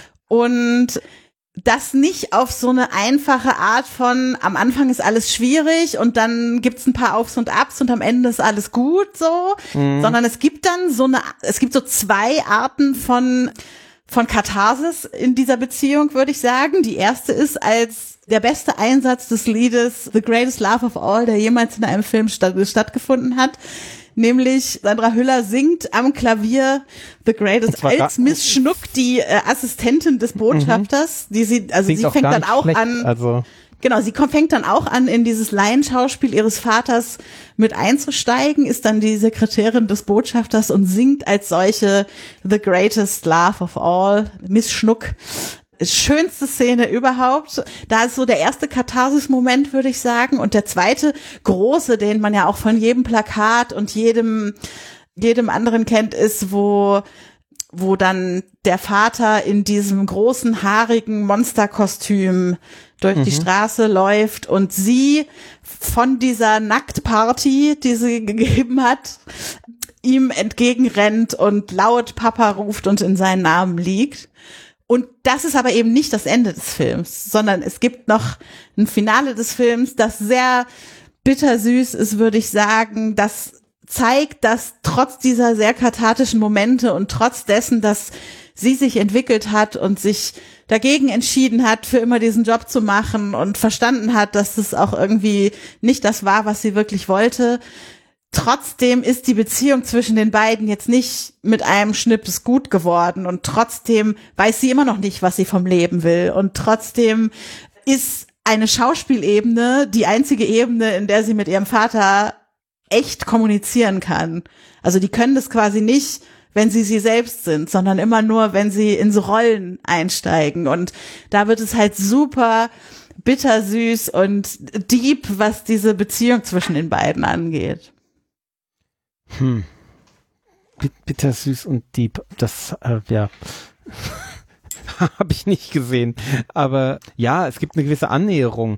und das nicht auf so eine einfache Art von am Anfang ist alles schwierig und dann gibt's ein paar Aufs und Abs und am Ende ist alles gut so, Mhm. sondern es gibt dann so eine, es gibt so zwei Arten von von Katharsis in dieser Beziehung, würde ich sagen. Die erste ist als der beste Einsatz des Liedes The Greatest Love of All, der jemals in einem Film statt, stattgefunden hat. Nämlich Sandra Hüller singt am Klavier The Greatest, zwar als ga- Miss Schnuck, die äh, Assistentin des Botschafters, die sie, also Singt sie auch fängt gar dann nicht auch schlecht, an, Also, genau, sie kommt, fängt dann auch an, in dieses Laienschauspiel ihres Vaters mit einzusteigen, ist dann die Sekretärin des Botschafters und singt als solche The Greatest Love of All, Miss Schnuck. Schönste Szene überhaupt. Da ist so der erste Katharsis-Moment, würde ich sagen. Und der zweite große, den man ja auch von jedem Plakat und jedem, jedem anderen kennt, ist, wo, wo dann der Vater in diesem großen, haarigen Monsterkostüm durch die Straße läuft und sie von dieser Nacktparty, die sie gegeben hat, ihm entgegenrennt und laut Papa ruft und in seinen Namen liegt. Und das ist aber eben nicht das Ende des Films, sondern es gibt noch ein Finale des Films, das sehr bittersüß ist, würde ich sagen, das zeigt, dass trotz dieser sehr kathartischen Momente und trotz dessen, dass sie sich entwickelt hat und sich dagegen entschieden hat, für immer diesen Job zu machen und verstanden hat, dass es auch irgendwie nicht das war, was sie wirklich wollte, trotzdem ist die Beziehung zwischen den beiden jetzt nicht mit einem Schnips gut geworden und trotzdem weiß sie immer noch nicht, was sie vom Leben will und trotzdem ist eine Schauspielebene die einzige Ebene, in der sie mit ihrem Vater echt kommunizieren kann. Also die können das quasi nicht wenn sie sie selbst sind, sondern immer nur, wenn sie in so Rollen einsteigen. Und da wird es halt super bittersüß und deep, was diese Beziehung zwischen den beiden angeht. Hm. Bittersüß und deep, das, äh, ja, habe ich nicht gesehen. Aber ja, es gibt eine gewisse Annäherung.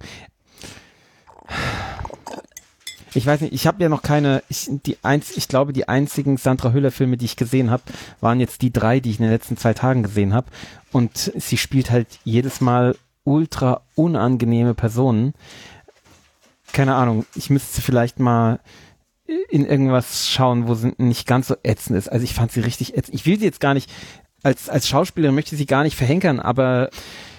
Ich weiß nicht, ich habe ja noch keine, ich, die einz, ich glaube, die einzigen Sandra Hüller-Filme, die ich gesehen habe, waren jetzt die drei, die ich in den letzten zwei Tagen gesehen habe. Und sie spielt halt jedes Mal ultra unangenehme Personen. Keine Ahnung, ich müsste vielleicht mal in irgendwas schauen, wo sie nicht ganz so ätzend ist. Also ich fand sie richtig ätzend. Ich will sie jetzt gar nicht, als, als Schauspielerin möchte sie gar nicht verhenkern, aber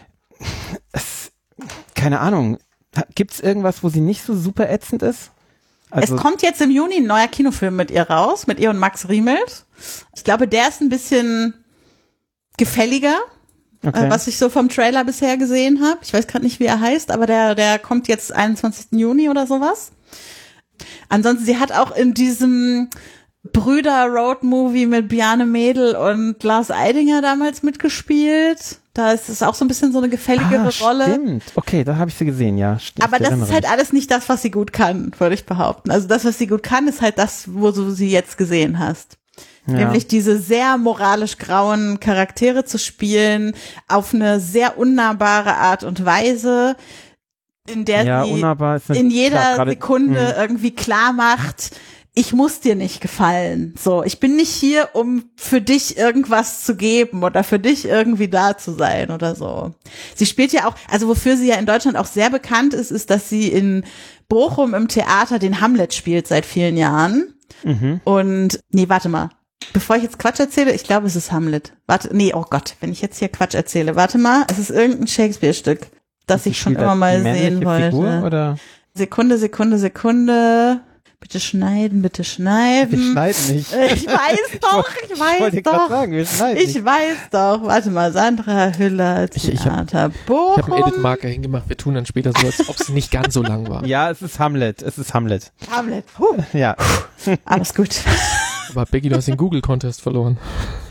es, keine Ahnung, gibt's irgendwas, wo sie nicht so super ätzend ist? Also es kommt jetzt im Juni ein neuer Kinofilm mit ihr raus, mit ihr und Max Riemelt. Ich glaube, der ist ein bisschen gefälliger, okay. äh, was ich so vom Trailer bisher gesehen habe. Ich weiß gerade nicht, wie er heißt, aber der, der kommt jetzt einundzwanzigsten Juni oder sowas. Ansonsten, sie hat auch in diesem Brüder-Road-Movie mit Bjarne Mädel und Lars Eidinger damals mitgespielt. Da ist es auch so ein bisschen so eine gefälligere ah, Rolle. Stimmt, okay, da habe ich sie gesehen, ja. Stimmt, aber das ist halt alles nicht das, was sie gut kann, würde ich behaupten. Also das, was sie gut kann, ist halt das, wo du sie jetzt gesehen hast. Ja. Nämlich diese sehr moralisch grauen Charaktere zu spielen, auf eine sehr unnahbare Art und Weise, in der ja, sie unnahbar ist eine, in jeder klar, grade, Sekunde mh. irgendwie klar macht, ich muss dir nicht gefallen. So, ich bin nicht hier, um für dich irgendwas zu geben oder für dich irgendwie da zu sein oder so. Sie spielt ja auch, also wofür sie ja in Deutschland auch sehr bekannt ist, ist, dass sie in Bochum im Theater den Hamlet spielt seit vielen Jahren. Mhm. Und, nee, warte mal. Bevor ich jetzt Quatsch erzähle, ich glaube, es ist Hamlet. Warte, nee, oh Gott, wenn ich jetzt hier Quatsch erzähle. Warte mal, es ist irgendein Shakespeare-Stück, das ich schon immer mal sehen wollte. Figur, oder? Sekunde, Sekunde, Sekunde. Bitte schneiden, bitte schneiden. Wir schneiden nicht. Ich weiß doch, ich, ich weiß ich wollte doch. Sagen, wir schneiden ich nicht. weiß doch. Warte mal, Sandra Hüller, Ich, ich habe Theater Bochum. Ich hab einen Edit-Marker hingemacht. Wir tun dann später so, als ob es nicht ganz so lang war. Ja, es ist Hamlet. Es ist Hamlet. Hamlet. Huh. Ja. Alles gut. Aber Becky, du hast den Google-Contest verloren.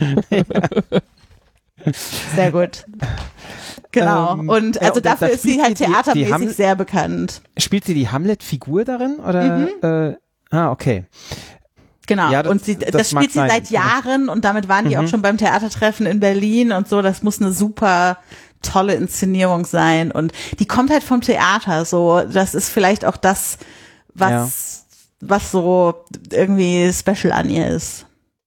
Sehr gut. Genau. Ähm, und ja, also und da- dafür da ist sie spielt halt sie die- die theatermäßig Hamlet- sehr bekannt. Spielt sie die Hamlet-Figur darin? Oder? Mhm. Äh, ah, okay. Genau. Ja, das- und sie, das das, mag spielt sie sein. seit Jahren und damit waren die Mhm. auch schon beim Theatertreffen in Berlin und so. Das muss eine super tolle Inszenierung sein. Und die kommt halt vom Theater. So, das ist vielleicht auch das, was, was so irgendwie special an ihr ist.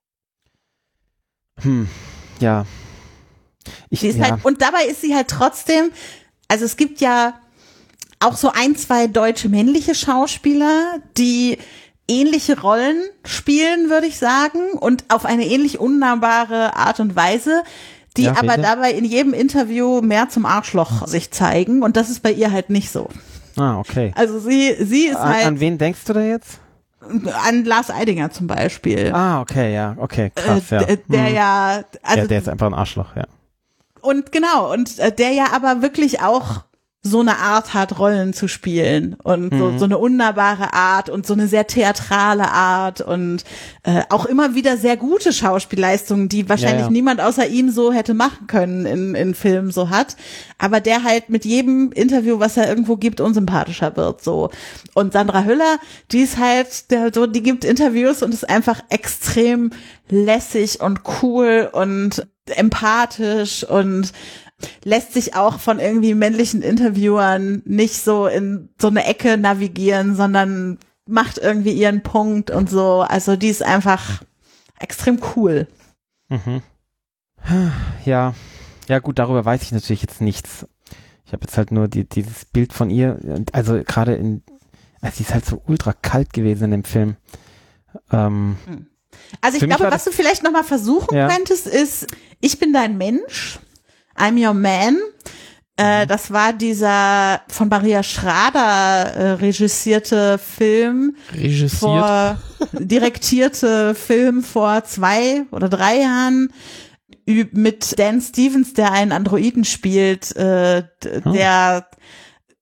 Hm. Ja. Ich, Sie ist ja. halt, und dabei ist sie halt trotzdem, also es gibt ja auch so ein, zwei deutsche männliche Schauspieler, die ähnliche Rollen spielen, würde ich sagen, und auf eine ähnlich unnahbare Art und Weise, die Ja, aber bitte. dabei in jedem Interview mehr zum Arschloch sich zeigen, und das ist bei ihr halt nicht so. Ah, okay. Also sie, sie ist An, halt an wen denkst du da jetzt? an Lars Eidinger zum Beispiel. Ah, okay, ja, okay, krass, äh, ja. d- der Hm. ja, also ja, der ist einfach ein Arschloch, ja. Und genau, und äh, der ja aber wirklich auch so eine Art hat, Rollen zu spielen und so, Mhm. so eine unnahbare Art und so eine sehr theatrale Art und äh, auch immer wieder sehr gute Schauspielleistungen, die wahrscheinlich Ja, ja. niemand außer ihm so hätte machen können in, in Filmen so hat, aber der halt mit jedem Interview, was er irgendwo gibt, unsympathischer wird so. Und Sandra Hüller, die ist halt, der, so, die gibt Interviews und ist einfach extrem lässig und cool und empathisch und lässt sich auch von irgendwie männlichen Interviewern nicht so in so eine Ecke navigieren, sondern macht irgendwie ihren Punkt und so. Also die ist einfach extrem cool. Mhm. Ja, ja gut, darüber weiß ich natürlich jetzt nichts. Ich habe jetzt halt nur die, dieses Bild von ihr, also gerade in, also sie ist halt so ultra kalt gewesen in dem Film. Ähm, Also ich Für mich glaube, war was du vielleicht noch mal versuchen Ja. könntest, ist Ich bin dein Mensch, I'm your man. Äh, das war dieser von Maria Schrader äh, regissierte Film, Regissiert. vor direktierte Film vor zwei oder drei Jahren ü- mit Dan Stevens, der einen Androiden spielt, äh, d- Oh. der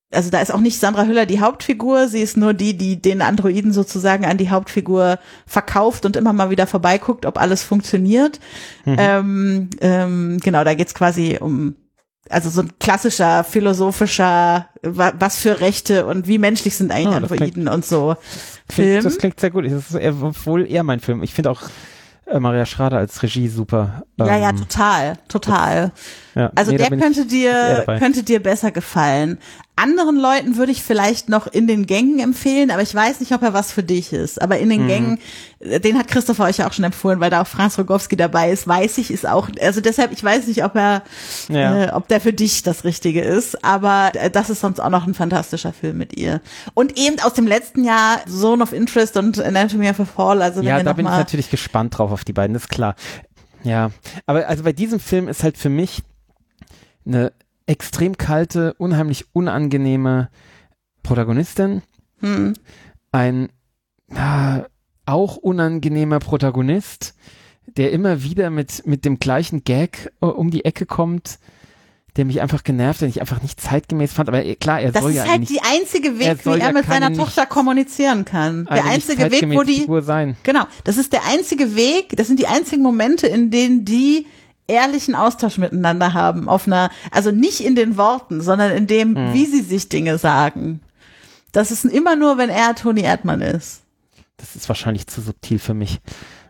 also da ist auch nicht Sandra Hüller die Hauptfigur, sie ist nur die, die den Androiden sozusagen an die Hauptfigur verkauft und immer mal wieder vorbeiguckt, ob alles funktioniert. Mhm. Ähm, ähm, genau, da geht's quasi um, also so ein klassischer, philosophischer, was für Rechte und wie menschlich sind eigentlich ah, Androiden klingt, und so Film. Das klingt sehr gut, das ist eher, wohl eher mein Film. Ich finde auch Maria Schrader als Regie super. Ja, ja, total, total. Ja, also nee, der könnte dir, könnte dir besser gefallen. Anderen Leuten würde ich vielleicht noch In den Gängen empfehlen, aber ich weiß nicht, ob er was für dich ist. Aber In den mhm. Gängen, den hat Christopher euch ja auch schon empfohlen, weil da auch Franz Rogowski dabei ist, weiß ich, ist auch, also deshalb, ich weiß nicht, ob er, ja. äh, ob der für dich das Richtige ist, aber das ist sonst auch noch ein fantastischer Film mit ihr. Und eben aus dem letzten Jahr Zone of Interest und Anatomy of a Fall, also wenn ja, wir da noch bin mal ich natürlich gespannt drauf auf die beiden, das ist klar. Ja, aber also bei diesem Film ist halt für mich eine extrem kalte, unheimlich unangenehme Protagonistin, hm. ein ja, auch unangenehmer Protagonist, der immer wieder mit mit dem gleichen Gag uh, um die Ecke kommt, der mich einfach genervt, den ich einfach nicht zeitgemäß fand, aber klar, er das soll ja Das ist halt die einzige Weg, er wie er mit seiner Tochter kommunizieren kann. Der einzige Weg, wo die sein. Genau, das ist der einzige Weg, das sind die einzigen Momente, in denen die ehrlichen Austausch miteinander haben, auf einer, also nicht in den Worten, sondern in dem, hm. wie sie sich Dinge sagen. Das ist immer nur, wenn er Toni Erdmann ist. Das ist wahrscheinlich zu subtil für mich.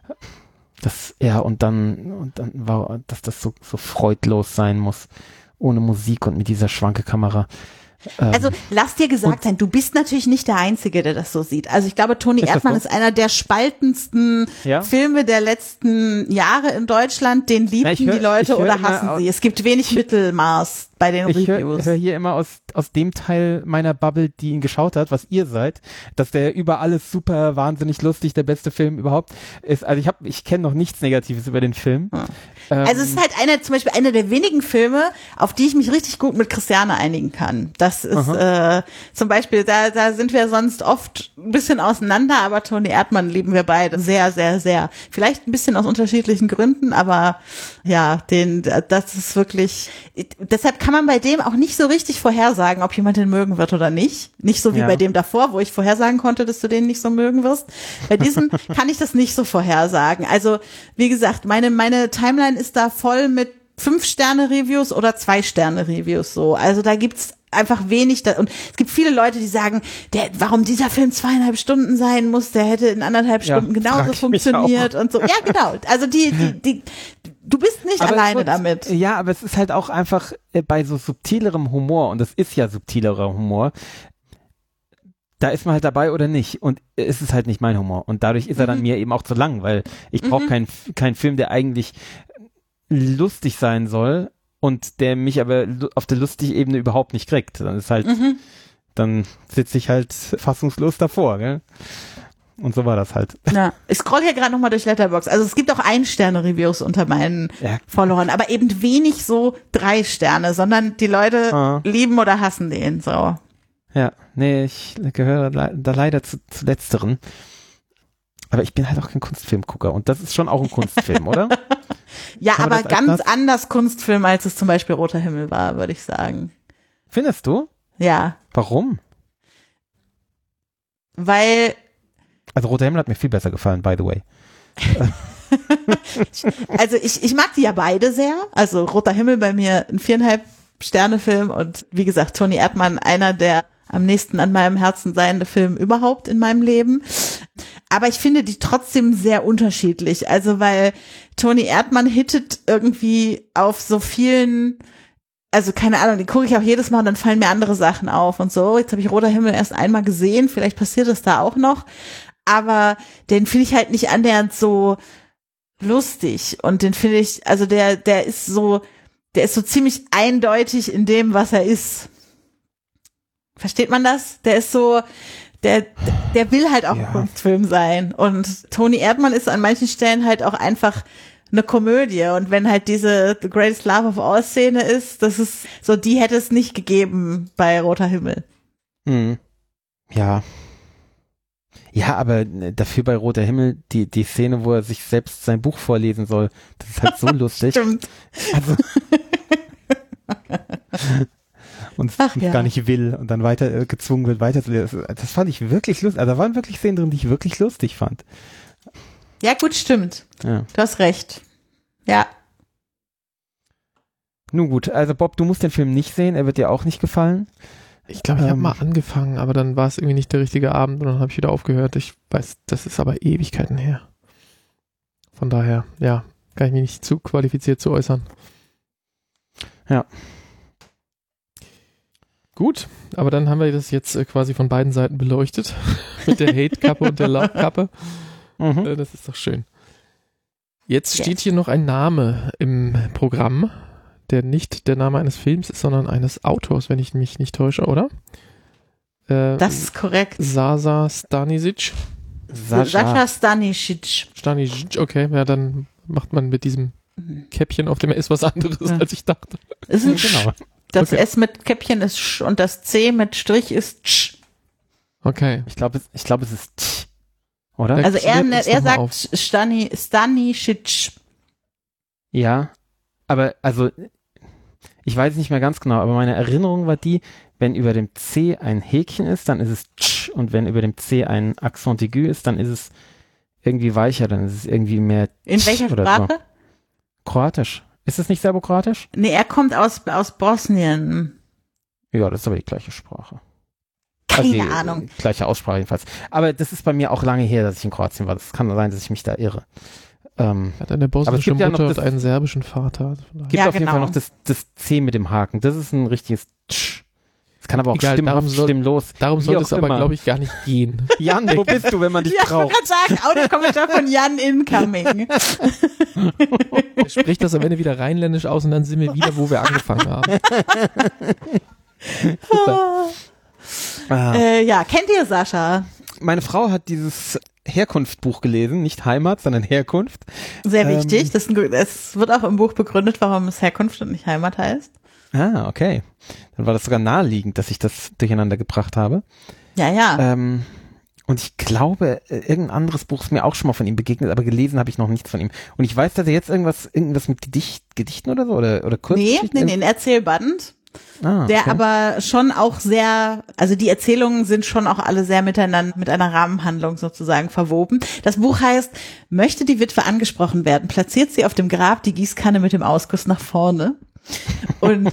Das, ja, und dann, und dann war, dass das so, so freudlos sein muss. Ohne Musik und mit dieser schwanke Kamera. Ähm, also lass dir gesagt sein, du bist natürlich nicht der Einzige, der das so sieht. Also ich glaube, Toni Erdmann ist einer der spaltendsten ja? Filme der letzten Jahre in Deutschland. Den liebten ja, hör, die Leute oder hassen sie. Es gibt wenig Mittelmaß bei den ich Reviews. Ich höre hier immer aus, aus dem Teil meiner Bubble, die ihn geschaut hat, was ihr seid, dass der über alles super, wahnsinnig lustig, der beste Film überhaupt ist. Also ich habe, ich kenne noch nichts Negatives über den Film. Hm. Ähm, also es ist halt einer, zum Beispiel einer der wenigen Filme, auf die ich mich richtig gut mit Christiane einigen kann. Das ist äh, zum Beispiel, da, da sind wir sonst oft ein bisschen auseinander, aber Toni Erdmann lieben wir beide sehr, sehr, sehr. Vielleicht ein bisschen aus unterschiedlichen Gründen, aber ja, den, das ist wirklich, deshalb kann man bei dem auch nicht so richtig vorhersagen, ob jemand den mögen wird oder nicht. Nicht so wie ja. bei dem davor, wo ich vorhersagen konnte, dass du den nicht so mögen wirst. Bei diesem kann ich das nicht so vorhersagen. Also, wie gesagt, meine, meine Timeline ist da voll mit Fünf-Sterne-Reviews oder Zwei-Sterne-Reviews so. Also da gibt's einfach wenig da, und es gibt viele Leute, die sagen, der, warum dieser Film zweieinhalb Stunden sein muss, der hätte in anderthalb ja, Stunden genauso funktioniert und so. Ja, genau. Also die, die, die, du bist nicht aber alleine damit. Ja, aber es ist halt auch einfach äh, bei so subtilerem Humor, und das ist ja subtilerer Humor, da ist man halt dabei oder nicht, und es ist halt nicht mein Humor, und dadurch ist er dann mhm. mir eben auch zu lang, weil ich brauche mhm. keinen keinen Film, der eigentlich lustig sein soll, und der mich aber auf der lustigen Ebene überhaupt nicht kriegt. Dann ist halt, mhm. dann sitze ich halt fassungslos davor, gell? Und so war das halt. Ja, ich scroll hier gerade nochmal durch Letterboxd. Also es gibt auch Ein-Sterne-Reviews unter meinen ja. Followern, aber eben wenig so drei Sterne, sondern die Leute ah. lieben oder hassen den, so. Ja, nee, ich gehöre da leider zu, zu Letzteren. Aber ich bin halt auch kein Kunstfilmgucker, und das ist schon auch ein Kunstfilm, oder? Ja, aber ganz anders Kunstfilm, als es zum Beispiel Roter Himmel war, würde ich sagen. Findest du? Ja. Warum? Weil... Also Roter Himmel hat mir viel besser gefallen, by the way. Also ich, ich mag die ja beide sehr. Also Roter Himmel bei mir ein viereinhalb Sterne Film, und wie gesagt, Toni Erdmann, einer der am nächsten an meinem Herzen seiende Film überhaupt in meinem Leben. Aber ich finde die trotzdem sehr unterschiedlich. Also weil Toni Erdmann hittet irgendwie auf so vielen, also keine Ahnung, die gucke ich auch jedes Mal und dann fallen mir andere Sachen auf und so. Jetzt habe ich Roter Himmel erst einmal gesehen, vielleicht passiert das da auch noch. Aber den finde ich halt nicht annähernd so lustig. Und den finde ich, also der, der ist so, der ist so ziemlich eindeutig in dem, was er ist. Versteht man das? Der ist so, der, der will halt auch ja. ein Kunstfilm sein. Und Toni Erdmann ist an manchen Stellen halt auch einfach eine Komödie. Und wenn halt diese The Greatest Love of All Szene ist, das ist so, die hätte es nicht gegeben bei Roter Himmel. Mhm. Ja. Ja, aber dafür bei Roter Himmel, die, die Szene, wo er sich selbst sein Buch vorlesen soll, das ist halt so lustig. Stimmt. Also und Ach, es ja. gar nicht will und dann weiter äh, gezwungen wird, weiterzulesen. Das, das fand ich wirklich lustig. Also da waren wirklich Szenen drin, die ich wirklich lustig fand. Ja, gut, stimmt. Ja. Du hast recht. Ja. Nun gut, also Bob, du musst den Film nicht sehen, er wird dir auch nicht gefallen. Ich glaube, ich habe Ähm. mal angefangen, aber dann war es irgendwie nicht der richtige Abend und dann habe ich wieder aufgehört. Ich weiß, das ist aber Ewigkeiten her. Von daher, ja, kann ich mich nicht zu qualifiziert zu äußern. Ja. Gut, aber dann haben wir das jetzt äh, quasi von beiden Seiten beleuchtet. Mit der Hate-Kappe und der Love-Kappe. Mhm. Äh, das ist doch schön. Jetzt Yes. steht hier noch ein Name im Programm, der nicht der Name eines Films ist, sondern eines Autors, wenn ich mich nicht täusche, oder? Äh, Das ist korrekt. Sasa Stanisic. Sascha Stanisic. Stanisic, okay, ja, dann macht man mit diesem Käppchen auf dem S was anderes, Ja. als ich dachte. Ist ein Sch. Genau. Das Okay. S mit Käppchen ist Sch und das C mit Strich ist Sch. Okay. Ich glaube, es, ich glaube, es ist Tsch, oder? Ja. Also er, Klärt uns er doch mal auf. sagt Stani, Stanisic. Ja, aber also ich weiß nicht mehr ganz genau, aber meine Erinnerung war die, wenn über dem C ein Häkchen ist, dann ist es Tsch und wenn über dem C ein Accent aigu ist, dann ist es irgendwie weicher, dann ist es irgendwie mehr In Tsch welcher oder Sprache? So. Kroatisch. Ist es nicht serbokroatisch? Nee, er kommt aus, aus Bosnien. Ja, das ist aber die gleiche Sprache. Keine die, Ahnung. äh, Gleiche Aussprache jedenfalls. Aber das ist bei mir auch lange her, dass ich in Kroatien war. Das kann sein, dass ich mich da irre. Ähm, Er hat eine Aber es bosnische gibt ja Mutter noch und das- einen serbischen Vater. Also von daher- gibt Ja, auf jeden genau. Fall noch das, das C mit dem Haken. Das ist ein richtiges Tsch. Das kann aber auch Egal, stimmhaft, darum soll- stimmlos. Darum Wie sollte auch es aber, immer. glaube ich, gar nicht gehen. Jan, wo bist du, wenn man dich Ja, ich wollte braucht? gerade sagen, Audiokommentar von Jan Incoming. Er spricht das am Ende wieder rheinländisch aus und dann sind wir wieder, wo wir angefangen haben. Ah. äh, ja, kennt ihr Sascha? Meine Frau hat dieses Herkunftbuch gelesen, nicht Heimat, sondern Herkunft. Sehr Ähm. wichtig. Das ist ein, gu- es wird auch im Buch begründet, warum es Herkunft und nicht Heimat heißt. Ah, okay. Dann war das sogar naheliegend, dass ich das durcheinander gebracht habe. Ja, ja. Ähm, und ich glaube, äh, irgendein anderes Buch ist mir auch schon mal von ihm begegnet, aber gelesen habe ich noch nichts von ihm. Und ich weiß, dass er jetzt irgendwas, irgendwas mit Gedicht, Gedichten oder so, oder, oder nee, Kurzgeschichten. nee, nee, ein Erzählband, Ah, der okay. aber schon auch sehr, also die Erzählungen sind schon auch alle sehr miteinander, mit einer Rahmenhandlung sozusagen verwoben. Das Buch heißt, möchte die Witwe angesprochen werden, platziert sie auf dem Grab die Gießkanne mit dem Ausguss nach vorne. Und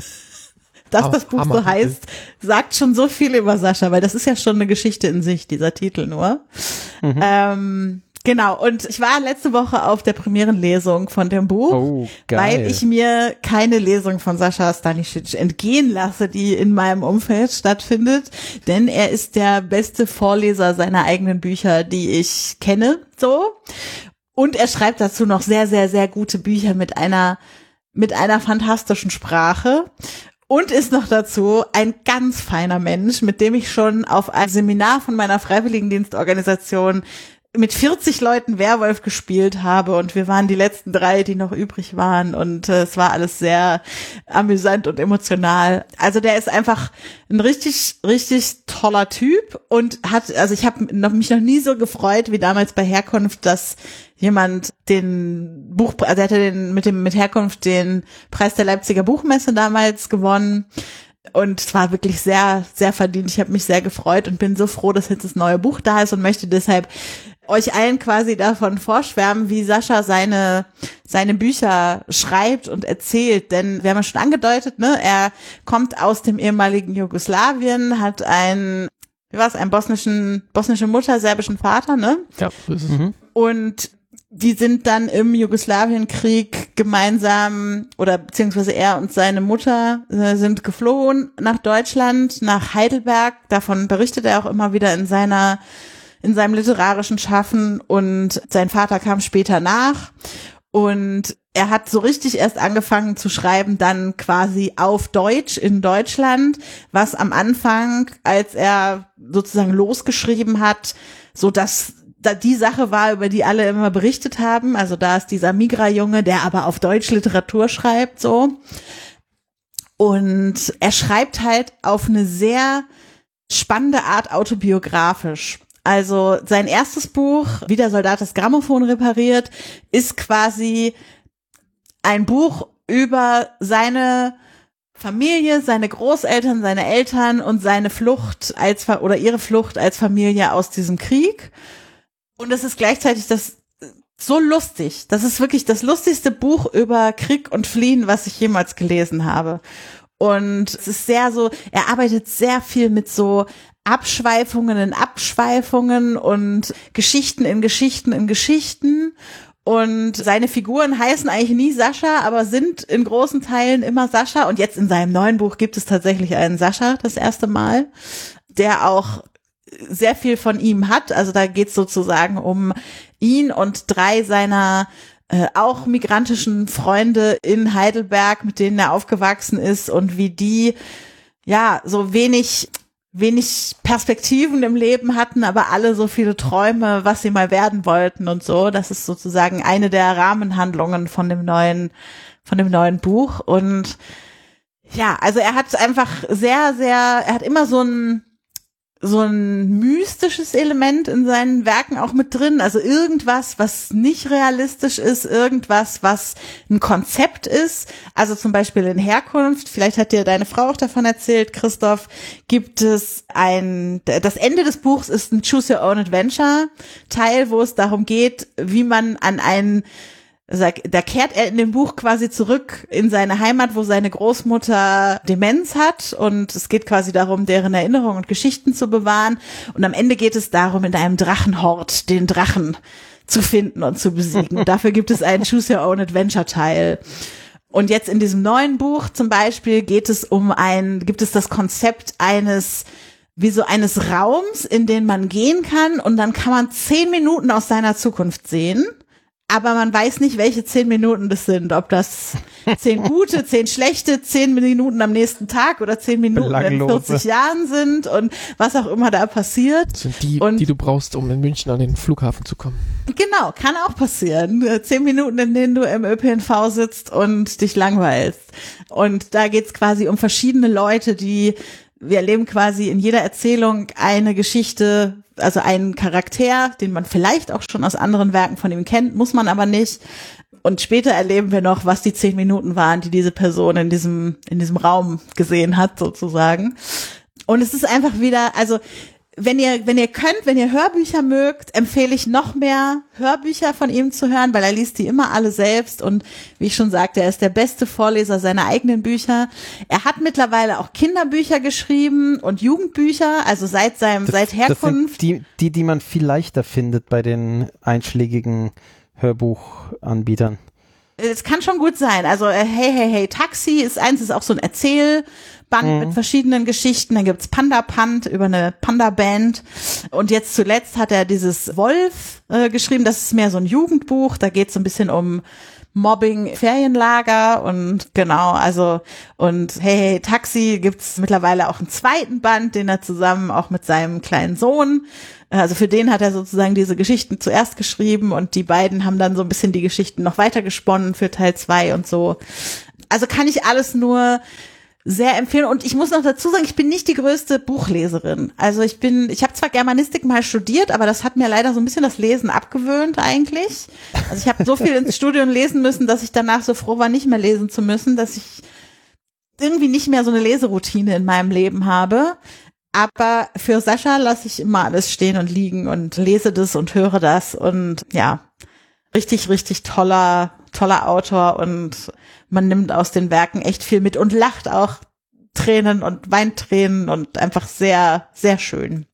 dass das Buch so Hammer. heißt, sagt schon so viel über Sascha, weil das ist ja schon eine Geschichte in sich, dieser Titel nur. Mhm. Ähm, genau, und ich war letzte Woche auf der Premierenlesung von dem Buch, Oh, geil. weil ich mir keine Lesung von Sascha Stanisic entgehen lasse, die in meinem Umfeld stattfindet, denn er ist der beste Vorleser seiner eigenen Bücher, die ich kenne, so. Und er schreibt dazu noch sehr, sehr, sehr gute Bücher mit einer mit einer fantastischen Sprache und ist noch dazu ein ganz feiner Mensch, mit dem ich schon auf einem Seminar von meiner Freiwilligendienstorganisation mit vierzig Leuten Werwolf gespielt habe und wir waren die letzten drei, die noch übrig waren und äh, es war alles sehr amüsant und emotional. Also der ist einfach ein richtig, richtig toller Typ und hat, also ich habe noch, mich noch nie so gefreut wie damals bei Herkunft, dass jemand den Buch, also er hatte den, mit dem, mit Herkunft den Preis der Leipziger Buchmesse damals gewonnen. Und es war wirklich sehr, sehr verdient. Ich habe mich sehr gefreut und bin so froh, dass jetzt das neue Buch da ist und möchte deshalb euch allen quasi davon vorschwärmen, wie Sascha seine seine Bücher schreibt und erzählt. Denn wir haben ja schon angedeutet, ne, er kommt aus dem ehemaligen Jugoslawien, hat einen, wie war's, einen bosnischen bosnische Mutter, serbischen Vater, ne? Ja, so ist es. Mhm. Und die sind dann im Jugoslawienkrieg gemeinsam, oder beziehungsweise er und seine Mutter äh, sind geflohen nach Deutschland, nach Heidelberg. Davon berichtet er auch immer wieder in seiner, in seinem literarischen Schaffen. Und sein Vater kam später nach. Und er hat so richtig erst angefangen zu schreiben, dann quasi auf Deutsch in Deutschland, was am Anfang, als er sozusagen losgeschrieben hat, so dass da die Sache war, über die alle immer berichtet haben. Also da ist dieser Migra-Junge, der aber auf Deutsch Literatur schreibt, so. Und er schreibt halt auf eine sehr spannende Art autobiografisch. Also sein erstes Buch, Wie der Soldat das Grammophon repariert, ist quasi ein Buch über seine Familie, seine Großeltern, seine Eltern und seine Flucht als oder ihre Flucht als Familie aus diesem Krieg. Und es ist gleichzeitig das so lustig. Das ist wirklich das lustigste Buch über Krieg und Fliehen, was ich jemals gelesen habe. Und es ist sehr so, er arbeitet sehr viel mit so Abschweifungen in Abschweifungen und Geschichten in Geschichten in Geschichten. Und seine Figuren heißen eigentlich nie Sascha, aber sind in großen Teilen immer Sascha. Und jetzt in seinem neuen Buch gibt es tatsächlich einen Sascha das erste Mal, der auch sehr viel von ihm hat. Also da geht es sozusagen um ihn und drei seiner äh, auch migrantischen Freunde in Heidelberg, mit denen er aufgewachsen ist und wie die ja so wenig wenig Perspektiven im Leben hatten, aber alle so viele Träume, was sie mal werden wollten und so. Das ist sozusagen eine der Rahmenhandlungen von dem neuen, von dem neuen Buch. Und ja, also er hat einfach sehr, sehr, er hat immer so ein, so ein mystisches Element in seinen Werken auch mit drin. Also irgendwas, was nicht realistisch ist, irgendwas, was ein Konzept ist. Also zum Beispiel in Herkunft, vielleicht hat dir deine Frau auch davon erzählt, Christoph, gibt es ein, das Ende des Buchs ist ein Choose Your Own Adventure Teil, wo es darum geht, wie man an einen Da kehrt er in dem Buch quasi zurück in seine Heimat, wo seine Großmutter Demenz hat, und es geht quasi darum, deren Erinnerungen und Geschichten zu bewahren, und am Ende geht es darum, in einem Drachenhort den Drachen zu finden und zu besiegen. Und dafür gibt es einen Choose Your Own Adventure Teil. Und jetzt in diesem neuen Buch zum Beispiel geht es um ein, gibt es das Konzept eines wie so eines Raums, in den man gehen kann, und dann kann man zehn Minuten aus seiner Zukunft sehen. Aber man weiß nicht, welche zehn Minuten das sind. Ob das zehn gute, zehn schlechte, zehn Minuten am nächsten Tag oder zehn Minuten Belanglose. in vierzig Jahren sind und was auch immer da passiert. Das sind die, und, die du brauchst, um in München an den Flughafen zu kommen. Genau, kann auch passieren. Zehn Minuten, in denen du im Ö P N V sitzt und dich langweilst. Und da geht's quasi um verschiedene Leute, die, wir erleben quasi in jeder Erzählung eine Geschichte, also einen Charakter, den man vielleicht auch schon aus anderen Werken von ihm kennt, muss man aber nicht. Und später erleben wir noch, was die zehn Minuten waren, die diese Person in diesem, in diesem Raum gesehen hat, sozusagen. Und es ist einfach wieder, also, wenn ihr, wenn ihr könnt, wenn ihr Hörbücher mögt, empfehle ich noch mehr Hörbücher von ihm zu hören, weil er liest die immer alle selbst, und wie ich schon sagte, er ist der beste Vorleser seiner eigenen Bücher. Er hat mittlerweile auch Kinderbücher geschrieben und Jugendbücher, also seit seinem, das, seit Herkunft. Das sind die, die, die man viel leichter findet bei den einschlägigen Hörbuchanbietern. Es kann schon gut sein. Also Hey, Hey, Hey, Taxi ist eins, ist auch so ein Erzählband mhm. mit verschiedenen Geschichten. Dann gibt's Panda Pand über eine Panda-Band. Und jetzt zuletzt hat er dieses Wolf äh, geschrieben. Das ist mehr so ein Jugendbuch. Da geht's so ein bisschen um Mobbing, Ferienlager und genau, also und Hey, Hey, Taxi gibt's mittlerweile auch einen zweiten Band, den er zusammen auch mit seinem kleinen Sohn, also für den hat er sozusagen diese Geschichten zuerst geschrieben, und die beiden haben dann so ein bisschen die Geschichten noch weiter gesponnen für Teil zwei und so. Also kann ich alles nur sehr empfehlen. Und ich muss noch dazu sagen, ich bin nicht die größte Buchleserin. Also ich bin, ich habe zwar Germanistik mal studiert, aber das hat mir leider so ein bisschen das Lesen abgewöhnt eigentlich. Also ich habe so viel ins Studium lesen müssen, dass ich danach so froh war, nicht mehr lesen zu müssen, dass ich irgendwie nicht mehr so eine Leseroutine in meinem Leben habe. Aber für Sascha lasse ich immer alles stehen und liegen und lese das und höre das, und ja, richtig, richtig toller, toller Autor, und man nimmt aus den Werken echt viel mit und lacht auch Tränen und weint Tränen, und einfach sehr, sehr schön.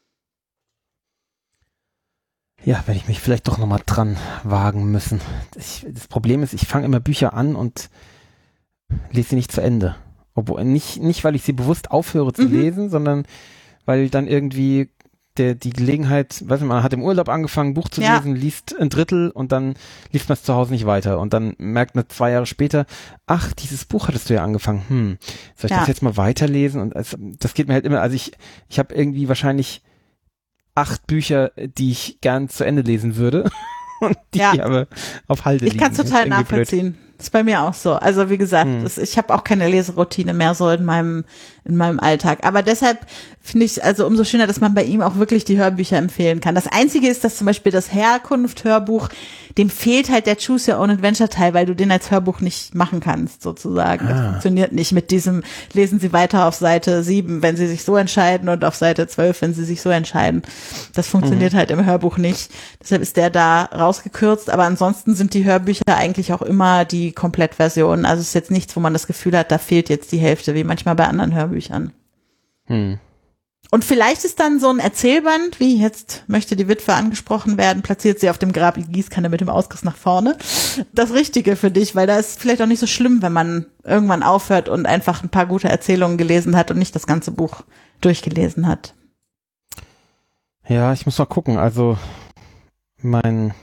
Ja, werde ich mich vielleicht doch nochmal dran wagen müssen. Ich, das Problem ist, ich fange immer Bücher an und lese sie nicht zu Ende. Obwohl, nicht, nicht, weil ich sie bewusst aufhöre zu mhm. lesen, sondern weil dann irgendwie der, die Gelegenheit, weiß nicht, man hat im Urlaub angefangen, ein Buch zu ja. lesen, liest ein Drittel und dann liest man es zu Hause nicht weiter. Und dann merkt man zwei Jahre später, ach, dieses Buch hattest du ja angefangen. Hm, soll ich ja. das jetzt mal weiterlesen? Und also, das geht mir halt immer, also ich, ich habe irgendwie wahrscheinlich acht Bücher, die ich gern zu Ende lesen würde. Und die ja. aber auf Halde liegen. Ich kann es total nachvollziehen. Blöd. Das ist bei mir auch so. Also wie gesagt, hm. das, ich habe auch keine Leseroutine mehr so in meinem in meinem Alltag. Aber deshalb finde ich also umso schöner, dass man bei ihm auch wirklich die Hörbücher empfehlen kann. Das Einzige ist, dass zum Beispiel das Herkunft-Hörbuch, dem fehlt halt der Choose Your Own Adventure Teil, weil du den als Hörbuch nicht machen kannst, sozusagen. Das Ah. funktioniert nicht mit diesem, lesen Sie weiter auf Seite sieben, wenn Sie sich so entscheiden und auf Seite zwölf, wenn Sie sich so entscheiden. Das funktioniert mhm. halt im Hörbuch nicht. Deshalb ist der da rausgekürzt, aber ansonsten sind die Hörbücher eigentlich auch immer die Komplettversion. Also es ist jetzt nichts, wo man das Gefühl hat, da fehlt jetzt die Hälfte, wie manchmal bei anderen Hörbüchern. Hm. Und vielleicht ist dann so ein Erzählband, wie jetzt möchte die Witwe angesprochen werden, platziert sie auf dem Grab die Gießkanne mit dem Ausguss nach vorne, das Richtige für dich, weil da ist vielleicht auch nicht so schlimm, wenn man irgendwann aufhört und einfach ein paar gute Erzählungen gelesen hat und nicht das ganze Buch durchgelesen hat. Ja, ich muss mal gucken. Also mein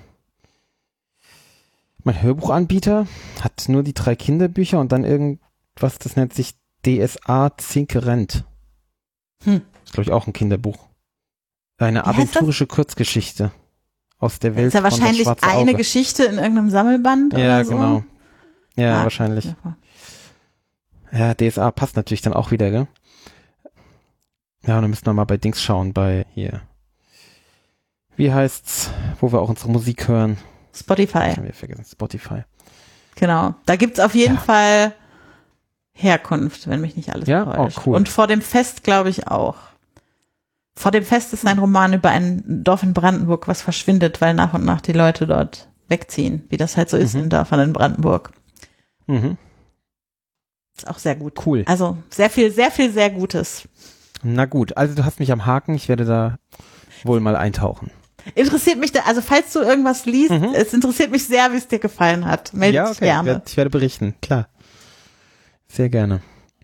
mein Hörbuchanbieter hat nur die drei Kinderbücher und dann irgendwas, das nennt sich D S A Zinkerent. Hm. Das ist, glaube ich, auch ein Kinderbuch. Eine Wie heißt aventurische Kurzgeschichte aus der Welt ist ja von das wahrscheinlich schwarze eine Auge. Geschichte in irgendeinem Sammelband Ja, oder so. genau. Ja, Ah, wahrscheinlich. ja. Ja, D S A passt natürlich dann auch wieder, gell? Ja, und dann müssen wir mal bei Dings schauen, bei hier. Wie heißt's, wo wir auch unsere Musik hören? Spotify. Haben wir vergessen, Spotify. Genau. Da gibt's auf jeden Ja. Fall Herkunft, wenn mich nicht alles Ja? täuscht. Oh, cool. Und vor dem Fest, glaube ich, auch. Vor dem Fest ist ein Roman über ein Dorf in Brandenburg, was verschwindet, weil nach und nach die Leute dort wegziehen, wie das halt so ist Mhm. in Dörfern in Brandenburg. Mhm. Ist auch sehr gut. Cool. Also sehr viel, sehr viel, sehr Gutes. Na gut, also du hast mich am Haken, ich werde da wohl mal eintauchen. Interessiert mich da, also falls du irgendwas liest, Mhm. es interessiert mich sehr, wie es dir gefallen hat. Melde Ja, dich okay, ich gerne. werde, ich werde berichten, klar. Sehr gerne.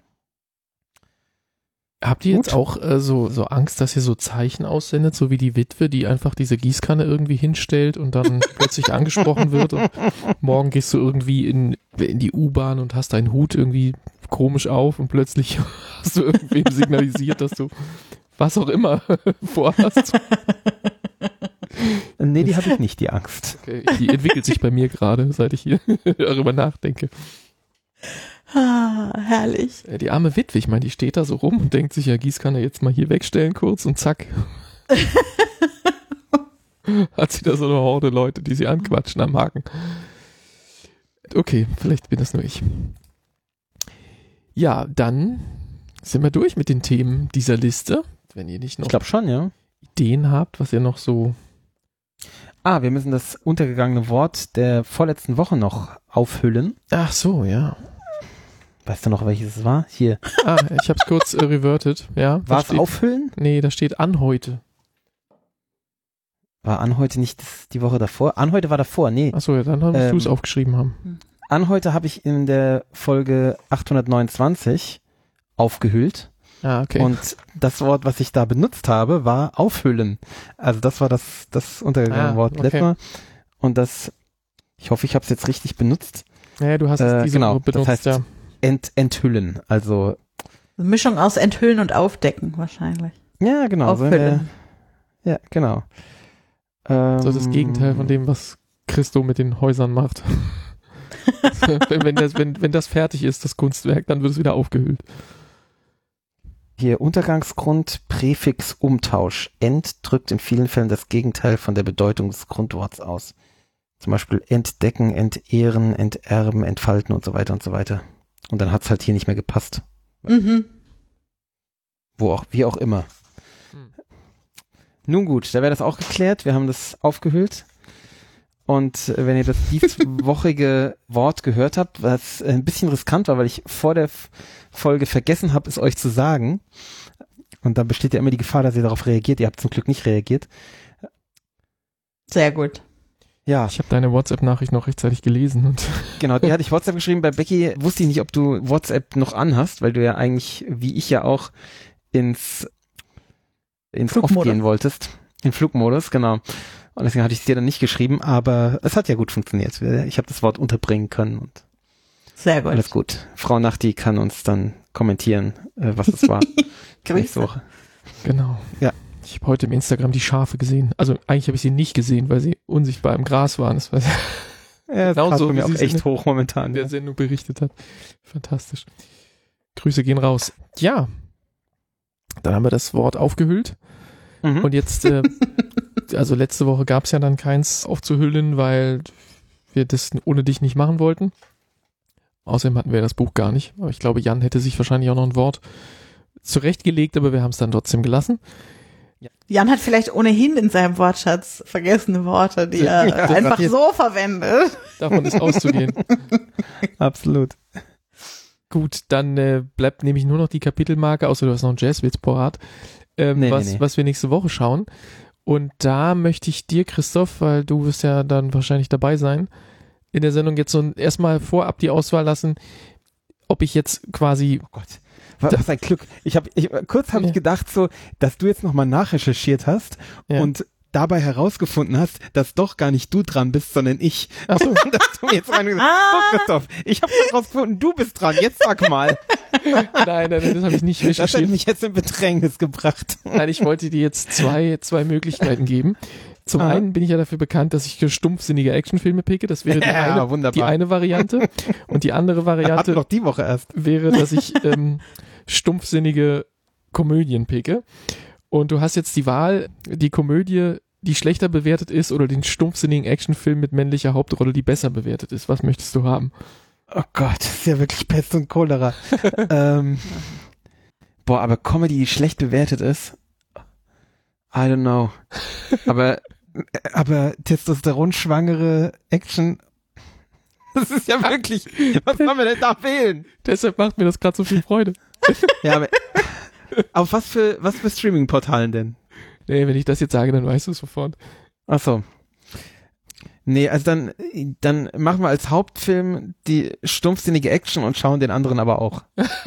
Habt ihr jetzt Gut. auch äh, so, so Angst, dass ihr so Zeichen aussendet, so wie die Witwe, die einfach diese Gießkanne irgendwie hinstellt und dann plötzlich angesprochen wird und morgen gehst du irgendwie in, in die U-Bahn und hast deinen Hut irgendwie komisch auf und plötzlich hast du irgendwem signalisiert, dass du was auch immer vorhast. Nee, die habe ich nicht, die Angst. Okay, die entwickelt sich bei mir gerade, seit ich hier darüber nachdenke. Ah, herrlich. Äh, Die arme Witwe, ich meine, die steht da so rum und denkt sich, ja, Gießkanne jetzt mal hier wegstellen kurz und zack. Hat sie da so eine Horde Leute, die sie anquatschen am Haken. Okay, vielleicht bin das nur ich. Ja, dann sind wir durch mit den Themen dieser Liste. Wenn ihr nicht noch Ich glaube schon, ja. Ideen habt, was ihr noch so... Ah, wir müssen das untergegangene Wort der vorletzten Woche noch aufhüllen. Ach so, ja. Weißt du noch, welches es war? Hier. Ah, ich hab's kurz äh, reverted, ja. da War es steht- aufhüllen? Nee, da steht an heute. War an heute nicht das, die Woche davor? An heute war davor, nee. Ach so, ja, dann musst Ähm, du es aufgeschrieben haben. An heute habe ich in der Folge achthundertneunundzwanzig aufgehüllt. Ah, okay. Und das Wort, was ich da benutzt habe, war aufhüllen. Also das war das, das untergegangene Ah, Wort okay. letztes Mal. Und das, ich hoffe, ich habe es jetzt richtig benutzt. ja, du hast äh, es diese genau, Woche das benutzt, heißt- ja. Ent, enthüllen. Also, Eine Mischung aus Enthüllen und Aufdecken wahrscheinlich. ja, genau. So in der, Auffüllen. ja, genau. Ähm, So das Gegenteil von dem, was Christo mit den Häusern macht. wenn, wenn, das, wenn, wenn das fertig ist, das Kunstwerk, dann wird es wieder aufgehüllt. Hier Untergangsgrund, Präfix, Umtausch. Ent drückt in vielen Fällen das Gegenteil von der Bedeutung des Grundworts aus. Zum Beispiel entdecken, entehren, enterben, entfalten und so weiter und so weiter. Und dann hat es halt hier nicht mehr gepasst. Mhm. Wo auch, wie auch immer. Hm. Nun gut, da wäre das auch geklärt. Wir haben das aufgehüllt. Und äh, wenn ihr das dieswöchige Wort gehört habt, was ein bisschen riskant war, weil ich vor der F- Folge vergessen habe, es euch zu sagen. Und da besteht ja immer die Gefahr, dass ihr darauf reagiert. Ihr habt zum Glück nicht reagiert. Sehr gut. Ja, Ich habe deine WhatsApp-Nachricht noch rechtzeitig gelesen und genau, die hatte ich WhatsApp geschrieben. Bei Becky wusste ich nicht, ob du WhatsApp noch anhast, weil du ja eigentlich, wie ich ja auch, ins, ins Off Flugmodus. gehen wolltest. In Flugmodus, genau. Und deswegen hatte ich es dir dann nicht geschrieben, aber es hat ja gut funktioniert. Ich habe das Wort unterbringen können und Sehr gut. alles gut. Frau Nachti kann uns dann kommentieren, äh, was das war. Nächste Woche. genau. Ja. Ich habe heute im Instagram die Schafe gesehen. Also eigentlich habe ich sie nicht gesehen, weil sie unsichtbar im Gras waren. Das war Ja, das Genau ist so, bei wie mir auch sie es echt in hoch momentan. in der Sendung berichtet hat. Fantastisch. Grüße gehen raus. Ja, Dann haben wir das Wort aufgehüllt. Mhm. Und jetzt, äh, also letzte Woche gab es ja dann keins aufzuhüllen, weil wir das ohne dich nicht machen wollten. Außerdem hatten wir das Buch gar nicht. Aber ich glaube, Jan hätte sich wahrscheinlich auch noch ein Wort zurechtgelegt, aber wir haben es dann trotzdem gelassen. Jan hat vielleicht ohnehin in seinem Wortschatz vergessene Worte, die er Ja, einfach das- so verwendet. Davon ist auszugehen. Absolut. Gut, dann äh, bleibt nämlich nur noch die Kapitelmarke, außer du hast noch einen Jazzwitz parat, ähm, Nee, nee, was, nee. was wir nächste Woche schauen. Und da möchte ich dir, Christoph, weil du wirst ja dann wahrscheinlich dabei sein, in der Sendung jetzt so ein, erstmal vorab die Auswahl lassen, ob ich jetzt quasi, Oh Gott. Was, was ein Glück. Ich habe ich, kurz habe Ja. ich gedacht so, dass du jetzt nochmal nachrecherchiert hast Ja. und dabei herausgefunden hast, dass doch gar nicht du dran bist, sondern ich. ach so, dass du mir jetzt rein gesagt hast, Ah. oh Christoph, ich habe herausgefunden, du bist dran. Jetzt sag mal. nein, nein, nein, das habe ich nicht Das hat recherchiert. mich jetzt in Bedrängnis gebracht. Nein, ich wollte dir jetzt zwei, zwei Möglichkeiten geben. Zum Aha. einen bin ich ja dafür bekannt, dass ich stumpfsinnige Actionfilme picke. Das wäre die, Ja, eine, wunderbar. die eine Variante. Und die andere Hatten wir Variante doch die Woche erst. wäre, dass ich ähm, stumpfsinnige Komödien picke. Und du hast jetzt die Wahl, die Komödie, die schlechter bewertet ist, oder den stumpfsinnigen Actionfilm mit männlicher Hauptrolle, die besser bewertet ist. Was möchtest du haben? Oh Gott, das ist ja wirklich Pest und Cholera. ähm, boah, aber Comedy, die schlecht bewertet ist, I don't know. Aber, aber Testosteron-schwangere Action, das ist ja wirklich, was sollen wir denn da wählen? Deshalb macht mir das gerade so viel Freude. Ja, aber auf was für, was für Streaming-Portalen denn? Nee, wenn ich das jetzt sage, dann weißt du es sofort. Ach so. Nee, also dann, dann machen wir als Hauptfilm die stumpfsinnige Action und schauen den anderen aber auch.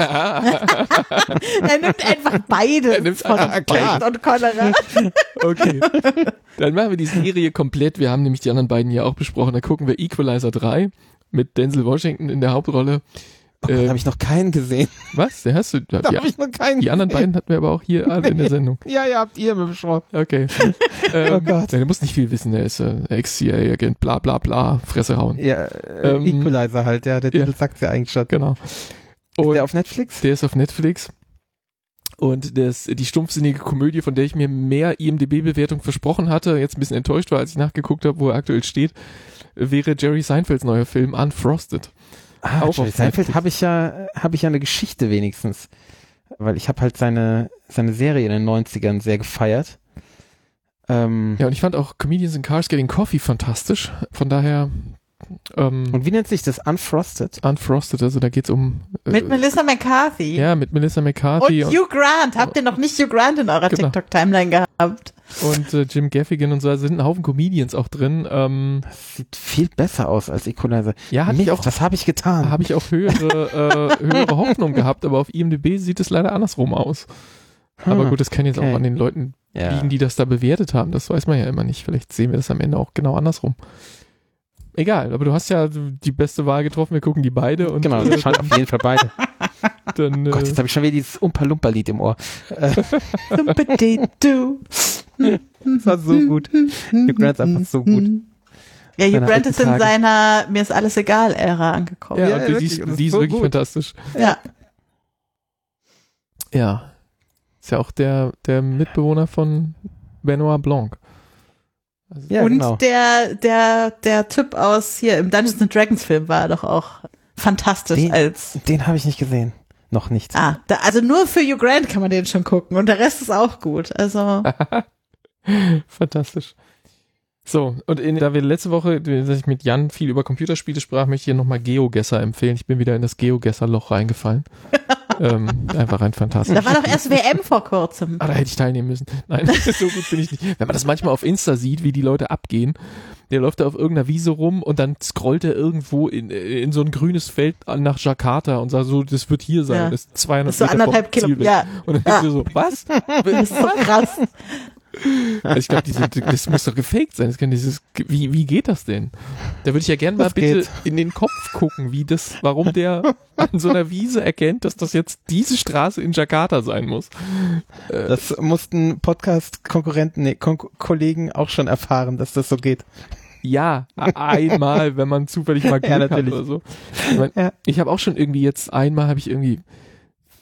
Er nimmt einfach beide Er nimmt von einfach Pest und Cholera. Okay. Dann machen wir die Serie komplett. Wir haben nämlich die anderen beiden ja auch besprochen. Da gucken wir Equalizer drei mit Denzel Washington in der Hauptrolle. Oh Gott, Äh, habe ich noch keinen gesehen. Was? Der hast du? Da Die, habe ich noch keinen die anderen beiden hatten wir aber auch hier alle in der Sendung. Ja, ja, habt ihr mir besprochen. Okay. ähm, Oh Gott. Der muss nicht viel wissen. Der ist äh, Ex-C I A-Agent, bla bla bla, Fresse hauen. Ja, äh, Ähm, Equalizer halt, ja, der ja. Titel sagt's ja eigentlich schon. Genau. Ist Und der auf Netflix? der ist auf Netflix. Und das, die stumpfsinnige Komödie, von der ich mir mehr I M D B-Bewertung versprochen hatte, jetzt ein bisschen enttäuscht war, als ich nachgeguckt habe, wo er aktuell steht, wäre Jerry Seinfelds neuer Film Unfrosted. Ah, auch Jerry auf Seinfeld Netflix. habe ich ja, habe ich ja eine Geschichte wenigstens. Weil ich habe halt seine, seine Serie in den neunzigern sehr gefeiert. Ähm, Ja, und ich fand auch Comedians in Cars Getting Coffee fantastisch. Von daher ähm, Und wie nennt sich das? Unfrosted? Unfrosted, also da geht's um äh, Mit Melissa McCarthy. ja, mit Melissa Und McCarthy und, Hugh Grant. Habt ihr noch nicht Hugh Grant in eurer Genau. TikTok-Timeline gehabt? und äh, Jim Gaffigan und so, da sind ein Haufen Comedians auch drin. Ähm, Das sieht viel besser aus als Equalizer. ja, hatte Mist, ich auch was habe ich getan? habe ich auch höhere, äh, höhere Hoffnung gehabt, aber auf I M D B sieht es leider andersrum aus. Aber Hm, gut, das kann jetzt okay. auch an den Leuten ja. liegen, die das da bewertet haben. Das weiß man ja immer nicht. Vielleicht sehen wir das am Ende auch genau andersrum. Egal, aber du hast ja die beste Wahl getroffen. Wir gucken die beide und Genau, äh, wir schauen auf jeden Fall beide. dann äh, Gott, jetzt habe ich schon wieder dieses Umpa-Lumpa-Lied im Ohr. Du. Das war so gut. Hugh Grant ist einfach so gut. Ja, Hugh Seine Grant alten ist in Tage. seiner Mir ist alles egal Ära angekommen. ja, Ja, und die, wirklich, die, das ist die ist so wirklich gut. fantastisch. Ja. Ja. Ist ja auch der, der Mitbewohner von Benoit Blanc. Also, Ja, Und genau. der, der, der Typ aus hier im Dungeons and Dragons Film war doch auch fantastisch Den- als. Den habe ich nicht gesehen. Noch nicht. Ah, da, also nur für Hugh Grant kann man den schon gucken und der Rest ist auch gut. Also Fantastisch. So, und in, da wir letzte Woche, dass ich mit Jan viel über Computerspiele sprach, möchte ich hier nochmal GeoGuessr empfehlen. Ich bin wieder in das GeoGuessr-Loch reingefallen. ähm, einfach ein fantastisch. da war doch erst W M vor kurzem. Ah, da hätte ich teilnehmen müssen. Nein, so gut bin ich nicht. Wenn man das manchmal auf Insta sieht, wie die Leute abgehen, der läuft da auf irgendeiner Wiese rum und dann scrollt er irgendwo in, in so ein grünes Feld nach Jakarta und sagt so, das wird hier sein. Ja. Das ist zweihundert Das ist so Meter vom anderthalb Kilo. Ziel weg. Ja, Und dann Ja. denkst du so, was? das ist so krass. Also ich glaube, diese, das muss doch gefaked sein. Das kann dieses, wie, wie geht das denn? Da würde ich ja gerne mal Das bitte geht. in den Kopf gucken, wie das, warum der an so einer Wiese erkennt, dass das jetzt diese Straße in Jakarta sein muss. Äh, Das mussten Podcast-Konkurrenten, nee, Kon Kollegen auch schon erfahren, dass das so geht. ja, einmal, wenn man zufällig mal Glück Ja, hat natürlich. oder so. Ich, mein, Ja. ich habe auch schon irgendwie jetzt einmal habe ich irgendwie